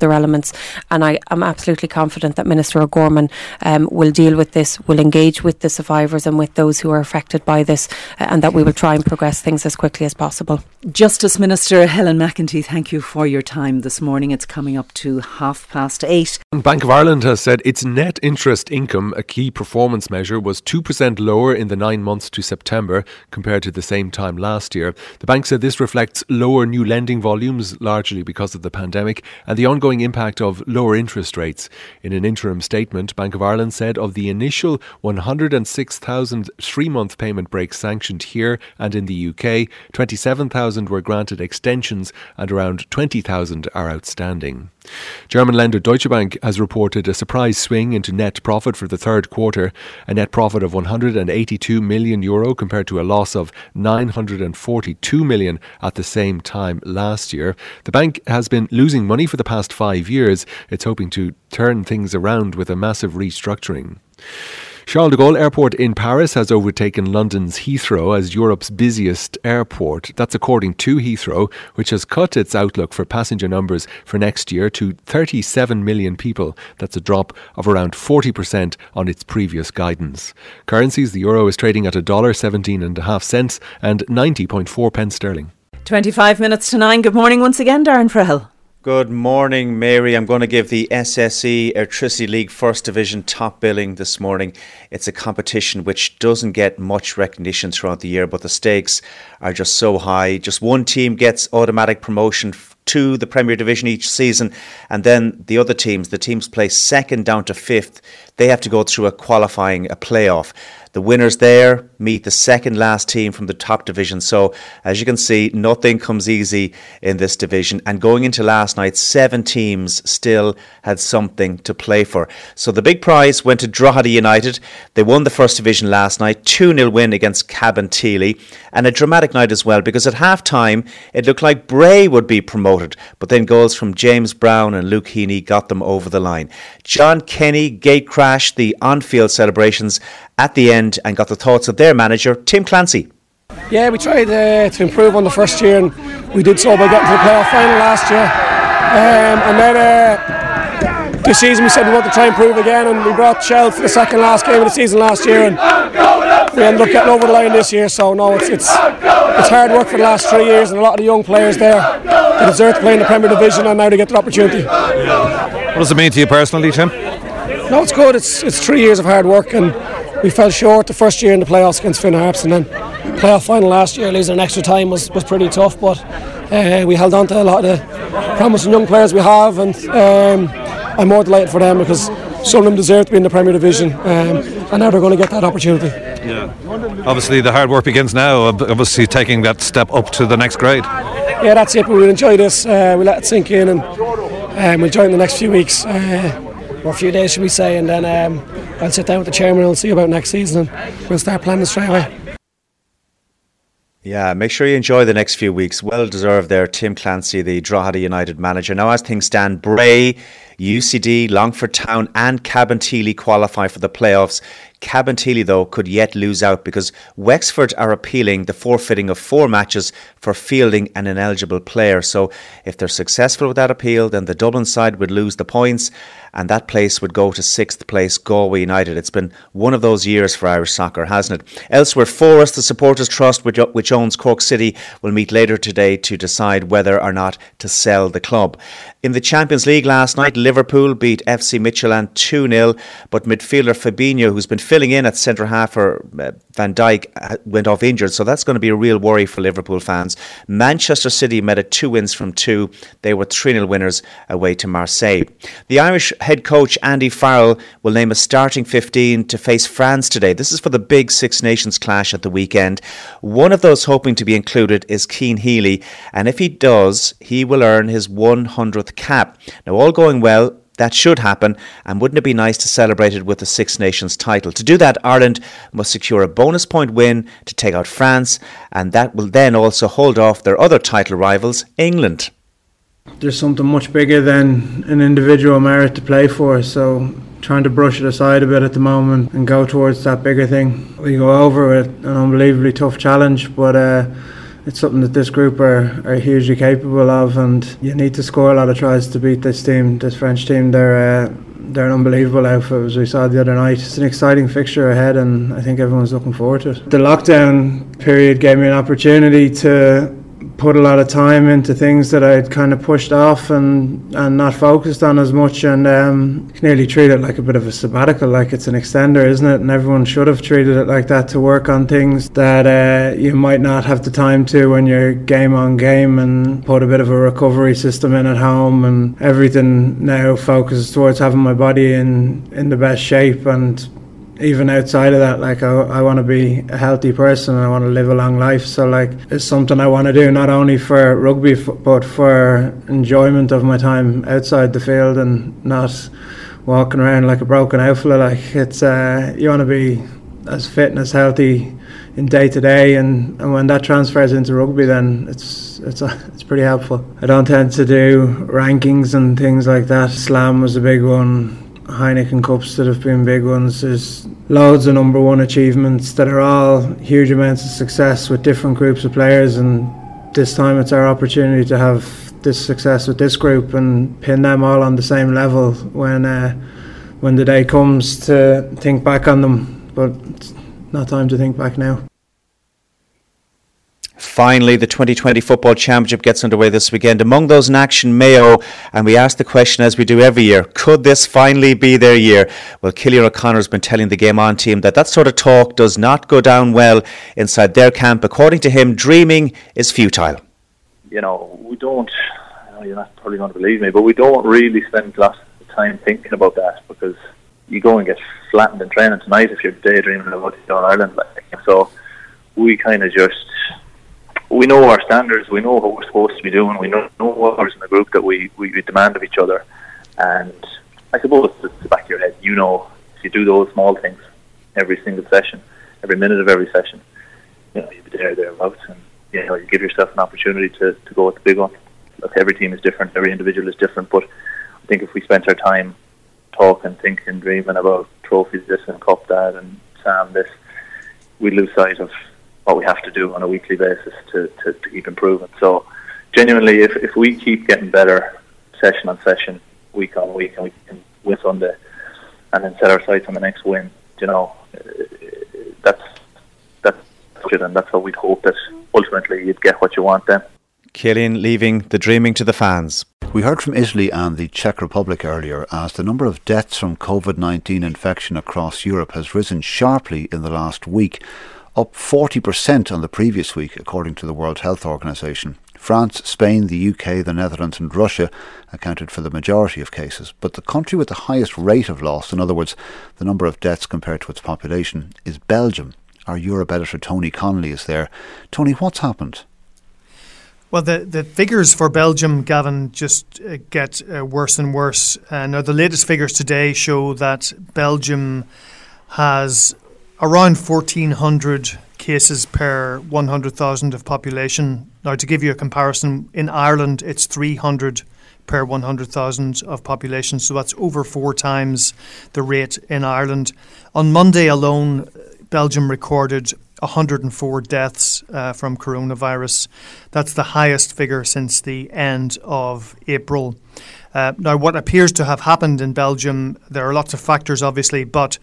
other elements. And I am absolutely confident that Minister O'Gorman um, will deal with this, will engage with the survivors and with those who are affected by this, uh, and that we will try and progress things as quickly as possible. Justice Minister Helen McEntee, thank you for your time this morning. It's coming up to half past eight. Bank of Ireland has said its net interest income, a key performance measure, was two percent lower in the nine months to September compared to the same time last year. The bank said this reflects lower new lending volumes, largely because of the pandemic, and the ongoing impact of lower interest rates. In an interim statement, Bank of Ireland said of the initial one hundred six thousand three-month payment breaks sanctioned here and in the U K, twenty-seven thousand were granted extensions and around twenty thousand are outstanding. German lender Deutsche Bank has reported a surprise swing into net profit for the third quarter, a net profit of one hundred eighty-two million euro compared to a loss of nine hundred forty-two million at the same time last year. The bank has been losing money for the past five years. It's hoping to turn things around with a massive restructuring. Charles de Gaulle Airport in Paris has overtaken London's Heathrow as Europe's busiest airport. That's according to Heathrow, which has cut its outlook for passenger numbers for next year to thirty-seven million people. That's a drop of around forty percent on its previous guidance. Currencies, the euro is trading at one dollar seventeen and a half cents and ninety point four pence sterling. twenty-five minutes to nine. Good morning once again, Darren Frahel. Good morning, Mary. I'm going to give the S S E Airtricity League First Division top billing this morning. It's a competition which doesn't get much recognition throughout the year, but the stakes are just so high. Just one team gets automatic promotion to the Premier Division each season, and then the other teams, the teams placed second down to fifth, they have to go through a qualifying, a playoff. The winners there meet the second last team from the top division. So, as you can see, nothing comes easy in this division. And going into last night, seven teams still had something to play for. So the big prize went to Drogheda United. They won the first division last night, two nil win against Cabinteely. And a dramatic night as well, because at half-time, it looked like Bray would be promoted. But then goals from James Brown and Luke Heaney got them over the line. John Kenny gate-crashed the on-field celebrations at the end and got the thoughts of their manager, Tim Clancy. Yeah, we tried uh, to improve on the first year, and we did so by getting to the playoff final last year. Um, and then uh, this season we said we want to try and improve again, and we brought Shell for the second last game of the season last year, and we ended up getting over the line this year. So no, it's it's it's hard work for the last three years, and a lot of the young players there they deserve to play in the Premier Division, and now they get the opportunity. What does it mean to you personally, Tim? No, it's good. It's it's three years of hard work, and we fell short the first year in the playoffs against Finn Harps, and then playoff final last year, losing an extra time was, was pretty tough, but uh, we held on to a lot of the promising young players we have, and um, I'm more delighted for them because some of them deserve to be in the Premier Division, um, and now they're going to get that opportunity. Yeah. Obviously the hard work begins now, obviously taking that step up to the next grade. Yeah, that's it, but we'll enjoy this, uh, we'll let it sink in, and um, we'll enjoy it in the next few weeks. Uh, or a few days, should we say, and then um, I'll sit down with the chairman and we'll see about next season, and we'll start planning straight away. Yeah, make sure you enjoy the next few weeks. Well deserved there, Tim Clancy, the Drogheda United manager. Now, as things stand, Bray, U C D, Longford Town and Cabinteely qualify for the playoffs. Cabinteely, though, could yet lose out because Wexford are appealing the forfeiting of four matches for fielding an ineligible player. So if they're successful with that appeal, then the Dublin side would lose the points and that place would go to sixth place, Galway United. It's been one of those years for Irish soccer, hasn't it? Elsewhere, Forest, the supporters trust which, which owns Cork City, will meet later today to decide whether or not to sell the club. In the Champions League last night, Liverpool beat F C Midtjylland two nil, but midfielder Fabinho, who's been filling in at centre half for uh, Van Dijk, went off injured, so that's going to be a real worry for Liverpool fans. Manchester City made it two wins from two. They were three nil winners away to Marseille. The Irish head coach Andy Farrell will name a starting fifteen to face France today. This is for the big Six Nations clash at the weekend. One of those hoping to be included is Cian Healy, and if he does, he will earn his one hundredth cap. Now, all going well, that should happen, and wouldn't it be nice to celebrate it with the Six Nations title? To do that, Ireland must secure a bonus point win to take out France, and that will then also hold off their other title rivals, England. There's something much bigger than an individual merit to play for, so trying to brush it aside a bit at the moment and go towards that bigger thing. We go over with an unbelievably tough challenge, but uh, it's something that this group are, are hugely capable of, and you need to score a lot of tries to beat this team, this French team. They're uh, they're an unbelievable outfit, as we saw the other night. It's an exciting fixture ahead, and I think everyone's looking forward to it. The lockdown period gave me an opportunity to put a lot of time into things that I'd kind of pushed off and, and not focused on as much, and um, nearly treat it like a bit of a sabbatical, like it's an extender, isn't it? And everyone should have treated it like that, to work on things that uh, you might not have the time to when you're game on game, and put a bit of a recovery system in at home, and everything now focuses towards having my body in, in the best shape. And even outside of that, like I, I want to be a healthy person, and I want to live a long life. So like it's something I want to do, not only for rugby f- but for enjoyment of my time outside the field, and not walking around like a broken outfit. Like it's uh, you want to be as fit and as healthy in day to day, and and when that transfers into rugby, then it's it's uh, it's pretty helpful. I don't tend to do rankings and things like that. Slam was a big one. Heineken Cups that have been big ones. There's loads of number one achievements that are all huge amounts of success with different groups of players, and this time it's our opportunity to have this success with this group and pin them all on the same level when uh, when the day comes to think back on them. But it's not time to think back now. Finally, the twenty twenty Football Championship gets underway this weekend. Among those in action, Mayo, and we ask the question as we do every year, could this finally be their year? Well, Cillian O'Connor's been telling the Game On team that that sort of talk does not go down well inside their camp. According to him, dreaming is futile. You know, we don't, you're not probably going to believe me, but we don't really spend lots of time thinking about that, because you go and get flattened in training tonight if you're daydreaming about it in Ireland. Like, so we kind of just... we know our standards, we know what we're supposed to be doing, we know, know what others in the group that we, we, we demand of each other. And I suppose it's the back of your head, you know, if you do those small things every single session, every minute of every session, you know, you'll be there, thereabouts, and you know, you give yourself an opportunity to, to go with the big one. Look, every team is different, every individual is different, but I think if we spent our time talking, thinking, dreaming about trophies this and cup that and Sam this, we'd lose sight of what we have to do on a weekly basis to, to, to keep improving. So genuinely, if, if we keep getting better session on session, week on week, and we can win Sunday and then set our sights on the next win, you know, that's that's it, and that's how we'd hope that ultimately you'd get what you want then. Cillian leaving the dreaming to the fans. We heard from Italy and the Czech Republic earlier, as the number of deaths from COVID nineteen infection across Europe has risen sharply in the last week, up forty percent on the previous week, according to the World Health Organization. France, Spain, the U K, the Netherlands and Russia accounted for the majority of cases, but the country with the highest rate of loss, in other words, the number of deaths compared to its population, is Belgium. Our Europe editor Tony Connolly is there. Tony, what's happened? Well, the, the figures for Belgium, Gavin, just uh, get uh, worse and worse. Uh, now, the latest figures today show that Belgium has around fourteen hundred cases per one hundred thousand of population. Now, to give you a comparison, in Ireland, it's three hundred per one hundred thousand of population, so that's over four times the rate in Ireland. On Monday alone, Belgium recorded one hundred four deaths uh, from coronavirus. That's the highest figure since the end of April. Uh, now, what appears to have happened in Belgium, there are lots of factors, obviously, but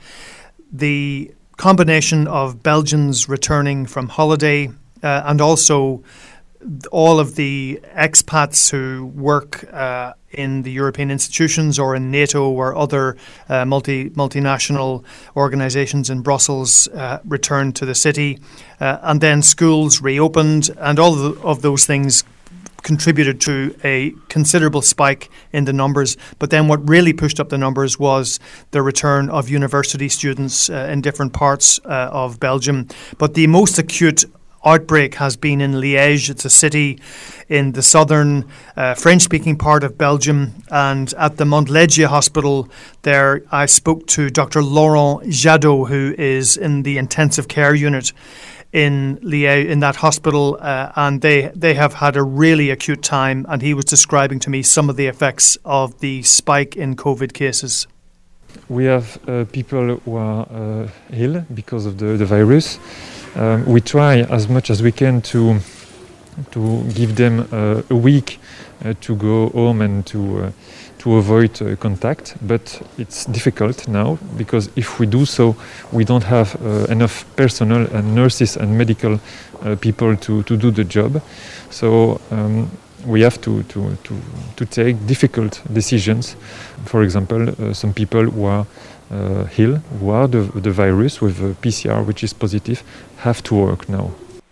the combination of Belgians returning from holiday uh, and also all of the expats who work uh, in the European institutions or in NATO or other uh, multi multinational organisations in Brussels uh, returned to the city, uh, and then schools reopened, and all of, the, of those things contributed to a considerable spike in the numbers. But then what really pushed up the numbers was the return of university students uh, in different parts uh, of Belgium. But the most acute outbreak has been in Liège. It's a city in the southern uh, French-speaking part of Belgium, and at the Montlegia Hospital there I spoke to Doctor Laurent Jadot, who is in the intensive care unit in Liège, in that hospital, uh, and they, they have had a really acute time, and he was describing to me some of the effects of the spike in COVID cases. We have uh, people who are uh, ill because of the, the virus. Um, we try as much as we can to to give them uh, a week uh, to go home and to uh, to avoid uh, contact, but it's difficult now because if we do so, we don't have uh, enough personnel and nurses and medical uh, people to, to do the job. So um, we have to, to, to, to take difficult decisions. For example, uh, some people who are uh, ill, who are the, the virus with a P C R which is positive, have to work now.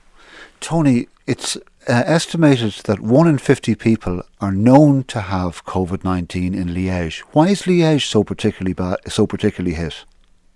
Tony, it's Uh, estimated that one in fifty people are known to have COVID nineteen in Liège. Why is Liège so particularly bad, so particularly hit?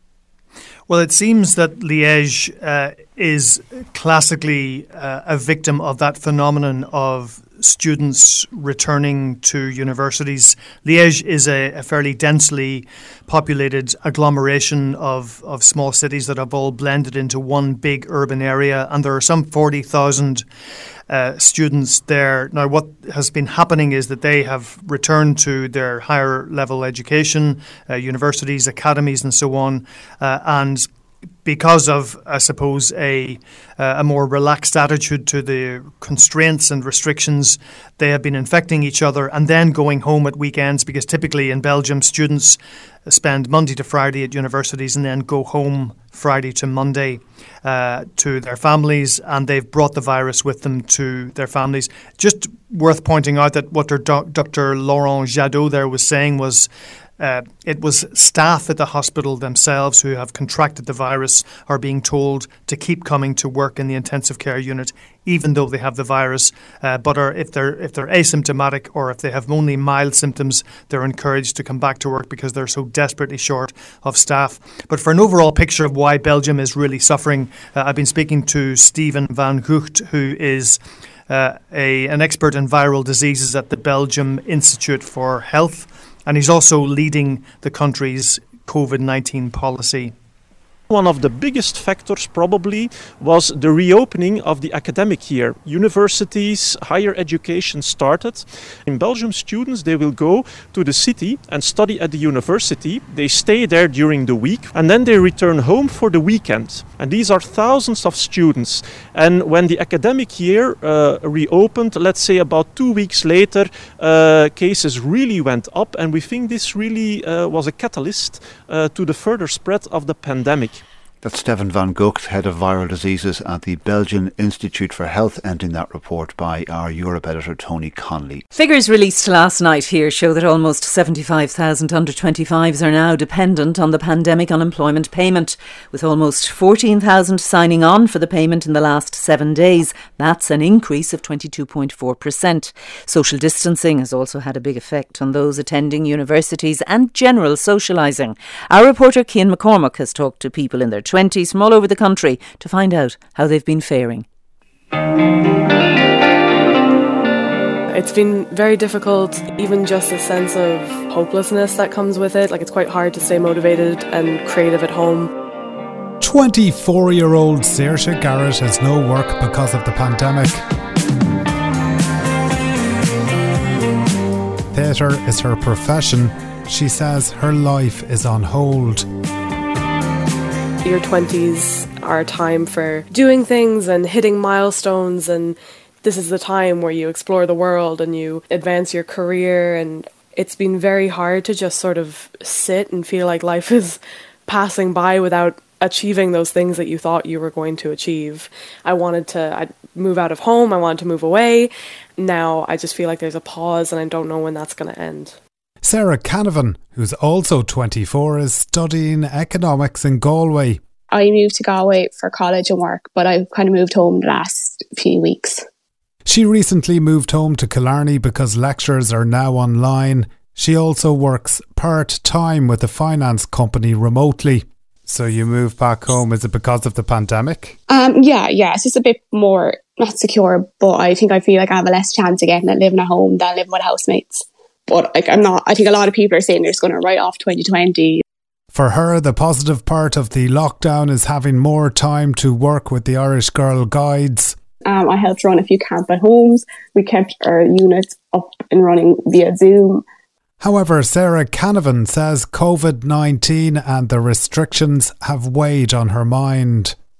Well, it seems that Liège uh, is classically uh, a victim of that phenomenon of students returning to universities. Liège is a, a fairly densely populated agglomeration of, of small cities that have all blended into one big urban area, and there are some forty thousand uh, students there. Now, what has been happening is that they have returned to their higher level education, uh, universities, academies and so on, uh, and because of, I suppose, a uh, a more relaxed attitude to the constraints and restrictions, they have been infecting each other and then going home at weekends, because typically in Belgium students spend Monday to Friday at universities and then go home Friday to Monday uh, to their families, and they've brought the virus with them to their families. Just worth pointing out that what Doctor Laurent Jadot there was saying was Uh, it was staff at the hospital themselves who have contracted the virus are being told to keep coming to work in the intensive care unit, even though they have the virus. Uh, but are, if they're if they're asymptomatic or if they have only mild symptoms, they're encouraged to come back to work because they're so desperately short of staff. But for an overall picture of why Belgium is really suffering, uh, I've been speaking to Stephen Van Gucht, who is uh, a an expert in viral diseases at the Belgium Institute for Health. And he's also leading the country's COVID nineteen policy. One of the biggest factors probably was the reopening of the academic year. Universities, higher education started. In Belgium, students, they will go to the city and study at the university. They stay there during the week and then they return home for the weekend. And these are thousands of students. And when the academic year uh, reopened, let's say about two weeks later, uh, cases really went up. And we think this really uh, was a catalyst uh, to the further spread of the pandemic. That's Stephen Van Gucht, Head of Viral Diseases at the Belgian Institute for Health, ending that report by our Europe editor Tony Conley. Figures released last night here show that almost seventy-five thousand under twenty-fives are now dependent on the pandemic unemployment payment, with almost fourteen thousand signing on for the payment in the last seven days. That's an increase of twenty-two point four percent. Social distancing has also had a big effect on those attending universities and general socialising. Our reporter Cian McCormack has talked to people in their twenties from all over the country to find out how they've been faring. It's been very difficult, even just a sense of hopelessness that comes with it. Like, it's quite hard to stay motivated and creative at home. twenty-four-year-old Saoirse Garrett has no work because of the pandemic. Theatre is her profession. She says her life is on hold. Your twenties are a time for doing things and hitting milestones, and this is the time where you explore the world and you advance your career, and it's been very hard to just sort of sit and feel like life is passing by without achieving those things that you thought you were going to achieve. I wanted to I'd move out of home, I wanted to move away. Now I just feel like there's a pause and I don't know when that's going to end. Sarah Canavan, who's also twenty-four, is studying economics in Galway. I moved to Galway for college and work, but I've kind of moved home the last few weeks. She recently moved home to Killarney because lectures are now online. She also works part-time with a finance company remotely. So you moved back home, is it because of the pandemic? Um, yeah, yeah, it's just a bit more, not secure, but I think I feel like I have a less chance of getting it living at home than living with housemates. But like, I'm not, I think a lot of people are saying they're just going to write off twenty twenty. For her, the positive part of the lockdown is having more time to work with the Irish Girl Guides. Um, I helped run a few camp at homes. We kept our units up and running via Zoom. However, Sarah Canavan says COVID nineteen and the restrictions have weighed on her mind.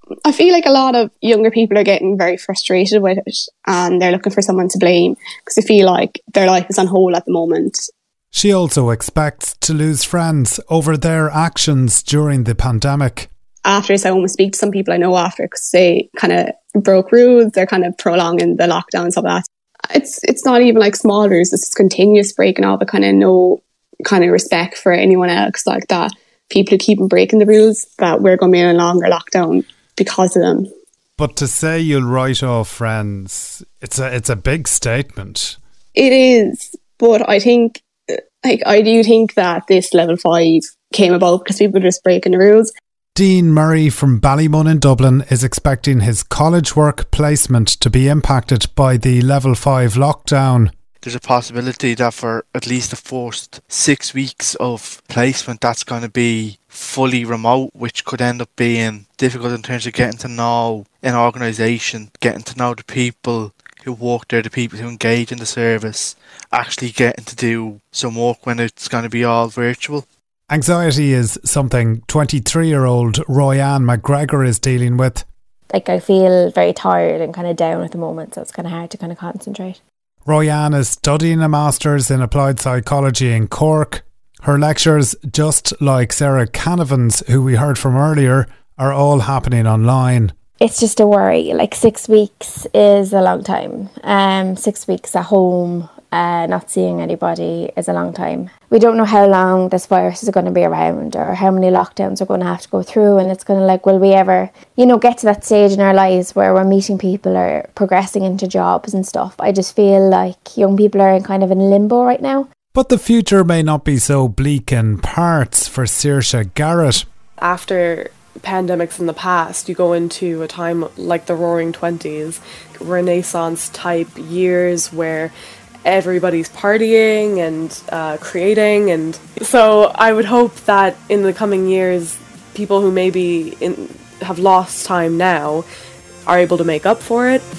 I feel like a lot of younger people are getting very frustrated with it and they're looking for someone to blame because they feel like their life is on hold at the moment. She also expects to lose friends over their actions during the pandemic. After this, I won't speak to some people I know after because they kind of broke rules, they're kind of prolonging the lockdown and stuff like that. It's it's not even like small rules, it's continuous breaking of it, kind of no kind of respect for anyone else like that. People who keep on breaking the rules, that we're going to be in a longer lockdown because of them. But to say you'll write off friends, it's a it's a big statement. It is, but I think, like, I do think that this level five came about because people were just breaking the rules. Dean Murray from Ballymun in Dublin is expecting his college work placement to be impacted by the level five lockdown. There's a possibility that for at least the first six weeks of placement, that's going to be fully remote, which could end up being difficult in terms of getting to know an organisation, getting to know the people who work there, the people who engage in the service, actually getting to do some work when it's going to be all virtual. Anxiety is something twenty-three-year-old Royanne McGregor is dealing with. Like, I feel very tired and kind of down at the moment, so it's kind of hard to kind of concentrate. Royanne is studying a Masters in Applied Psychology in Cork. Her lectures, just like Sarah Canavan's, who we heard from earlier, are all happening online. It's just a worry. Like, six weeks is a long time. Um, six weeks at home, uh, not seeing anybody is a long time. We don't know how long this virus is going to be around or how many lockdowns we're going to have to go through, and it's going to, like, will we ever, you know, get to that stage in our lives where we're meeting people or progressing into jobs and stuff. I just feel like young people are in kind of in limbo right now. But the future may not be so bleak in parts for Saoirse Garrett. After pandemics in the past, you go into a time like the Roaring Twenties, Renaissance type years where everybody's partying and uh, creating, and so I would hope that in the coming years, people who maybe in, have lost time now are able to make up for it.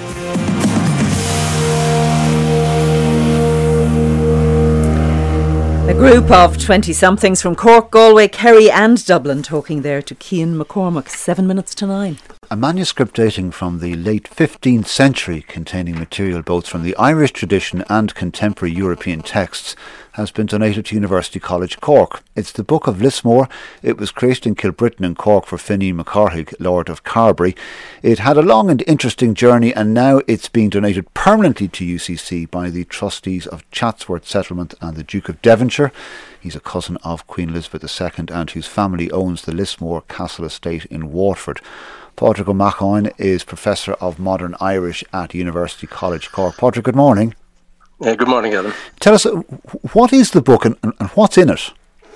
A group of twenty-somethings from Cork, Galway, Kerry and Dublin talking there to Cian McCormack, seven minutes to nine. A manuscript dating from the late fifteenth century, containing material both from the Irish tradition and contemporary European texts, has been donated to University College Cork. It's the Book of Lismore. It was created in Kilbrittain in Cork for Finney McCarthaigh, Lord of Carbery. It had a long and interesting journey, and now it's being donated permanently to U C C by the trustees of Chatsworth Settlement and the Duke of Devonshire. He's a cousin of Queen Elizabeth the Second and whose family owns the Lismore Castle Estate in Waterford. Padraig O'Mahony is Professor of Modern Irish at University College Cork. Padraig, good morning. Uh, good morning, Alan. Tell us, what is the book and, and what's in it?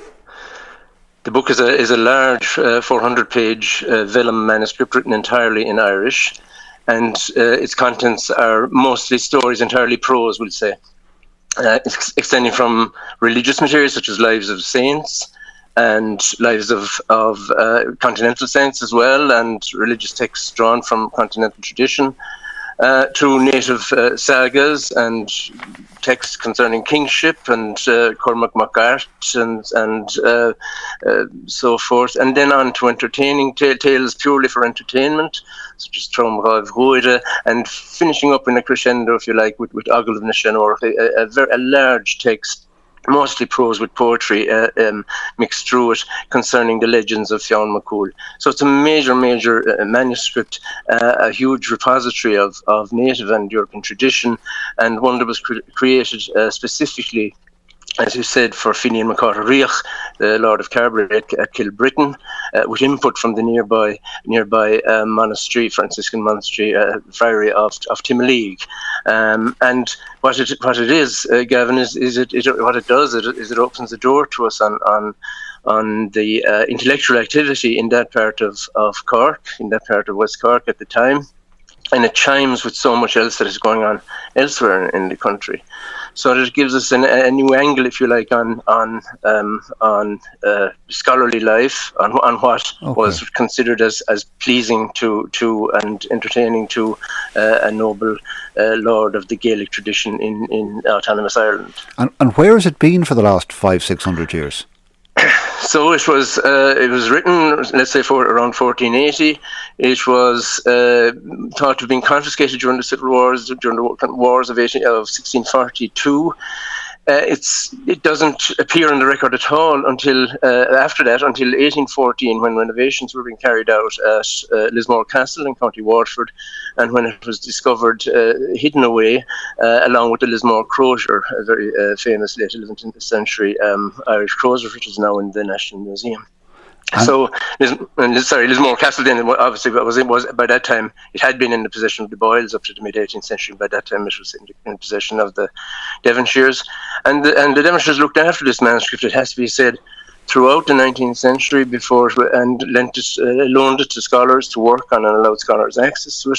The book is a is a large uh, four hundred page uh, vellum manuscript written entirely in Irish, and uh, its contents are mostly stories, entirely prose, we'll say, uh, ex- extending from religious material such as lives of saints and lives of, of uh, continental saints as well, and religious texts drawn from continental tradition, Uh, to native uh, sagas and texts concerning kingship and uh, Cormac MacArt and, and uh, uh, so forth, and then on to entertaining t- tales purely for entertainment, such as Trom Rav Ruide, and finishing up in a crescendo, if you like, with, with Ogle of Nishanor, a, a, very, a large text, mostly prose with poetry uh, um, mixed through it, concerning the legends of Fionn McCool. So it's a major, major uh, manuscript, uh, a huge repository of, of native and European tradition, and one that was cre- created uh, specifically, as you said, for Finian McCarthaigh, the Lord of Carbery at, at Kilbrittain, uh, with input from the nearby nearby uh, monastery, Franciscan monastery, uh, friary of of Timoleague. Um, and what it what it is, uh, Gavin, is is it, it what it does it, is it opens the door to us on on on the uh, intellectual activity in that part of of Cork, in that part of West Cork at the time, and it chimes with so much else that is going on elsewhere in, in the country. So it gives us an, a new angle, if you like, on on um, on uh, scholarly life, on on what okay. was considered as, as pleasing to to and entertaining to uh, a noble uh, lord of the Gaelic tradition in, in autonomous Ireland. And and where has it been for the last five six hundred years? So it was uh, it was written, let's say, for around fourteen eighty. It was uh, thought to have been confiscated during the civil wars, during the wars of, eighteen, of sixteen forty-two. Uh, it's it doesn't appear on the record at all until uh, after that, until eighteen fourteen, when renovations were being carried out at uh, Lismore Castle in County Waterford, and when it was discovered uh, hidden away uh, along with the Lismore Crozier, a very uh, famous late eleventh century um, Irish crozier, which is now in the National Museum. And so, sorry, Lismore Castle then obviously was, it was by that time it had been in the possession of the Boyles up to the mid eighteenth century. By that time, it was in, the, in possession of the Devonshires, and the, and the Devonshires looked after this manuscript. It has to be said, throughout the nineteenth century, before it, and lent it, uh, loaned it to scholars to work on and allowed scholars access to it.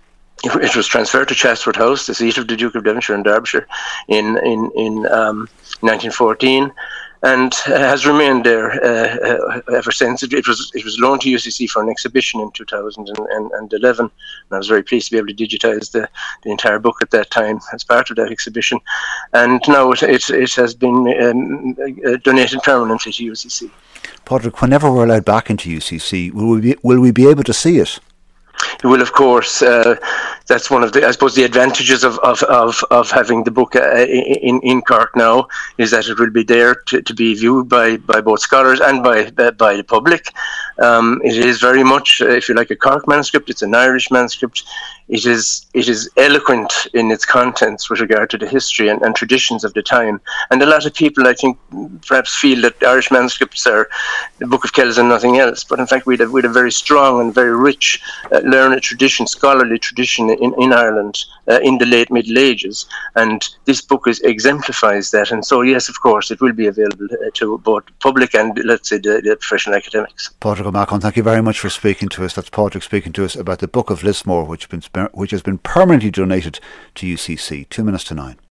It was transferred to Chatsworth House, the seat of the Duke of Devonshire in Derbyshire, in in in um, nineteen fourteen. And uh, has remained there uh, uh, ever since. It, it was it was loaned to U C C for an exhibition in two thousand eleven, and I was very pleased to be able to digitise the, the entire book at that time as part of that exhibition. And now it it, it has been um, uh, donated permanently to U C C. Padraig, whenever we're allowed back into U C C, will we be, will we be able to see it? You will, of course. Uh, that's one of the, I suppose, the advantages of of, of, of having the book uh, in in Cork now, is that it will be there to, to be viewed by, by both scholars and by by the public. Um, it is very much, uh, if you like, a Cork manuscript. It's an Irish manuscript. It is it is eloquent in its contents with regard to the history and, and traditions of the time. And a lot of people, I think, perhaps feel that Irish manuscripts are the Book of Kells and nothing else. But in fact, we have, we have a very strong and very rich uh, learned tradition, scholarly tradition in, in Ireland uh, in the late Middle Ages. And this book is, exemplifies that. And so, yes, of course, it will be available uh, to both public and, let's say, the, the professional academics. Padraig O'Mahony, thank you very much for speaking to us. That's Padraig speaking to us about the Book of Lismore, which has been, which has been permanently donated to U C C. Two minutes to nine.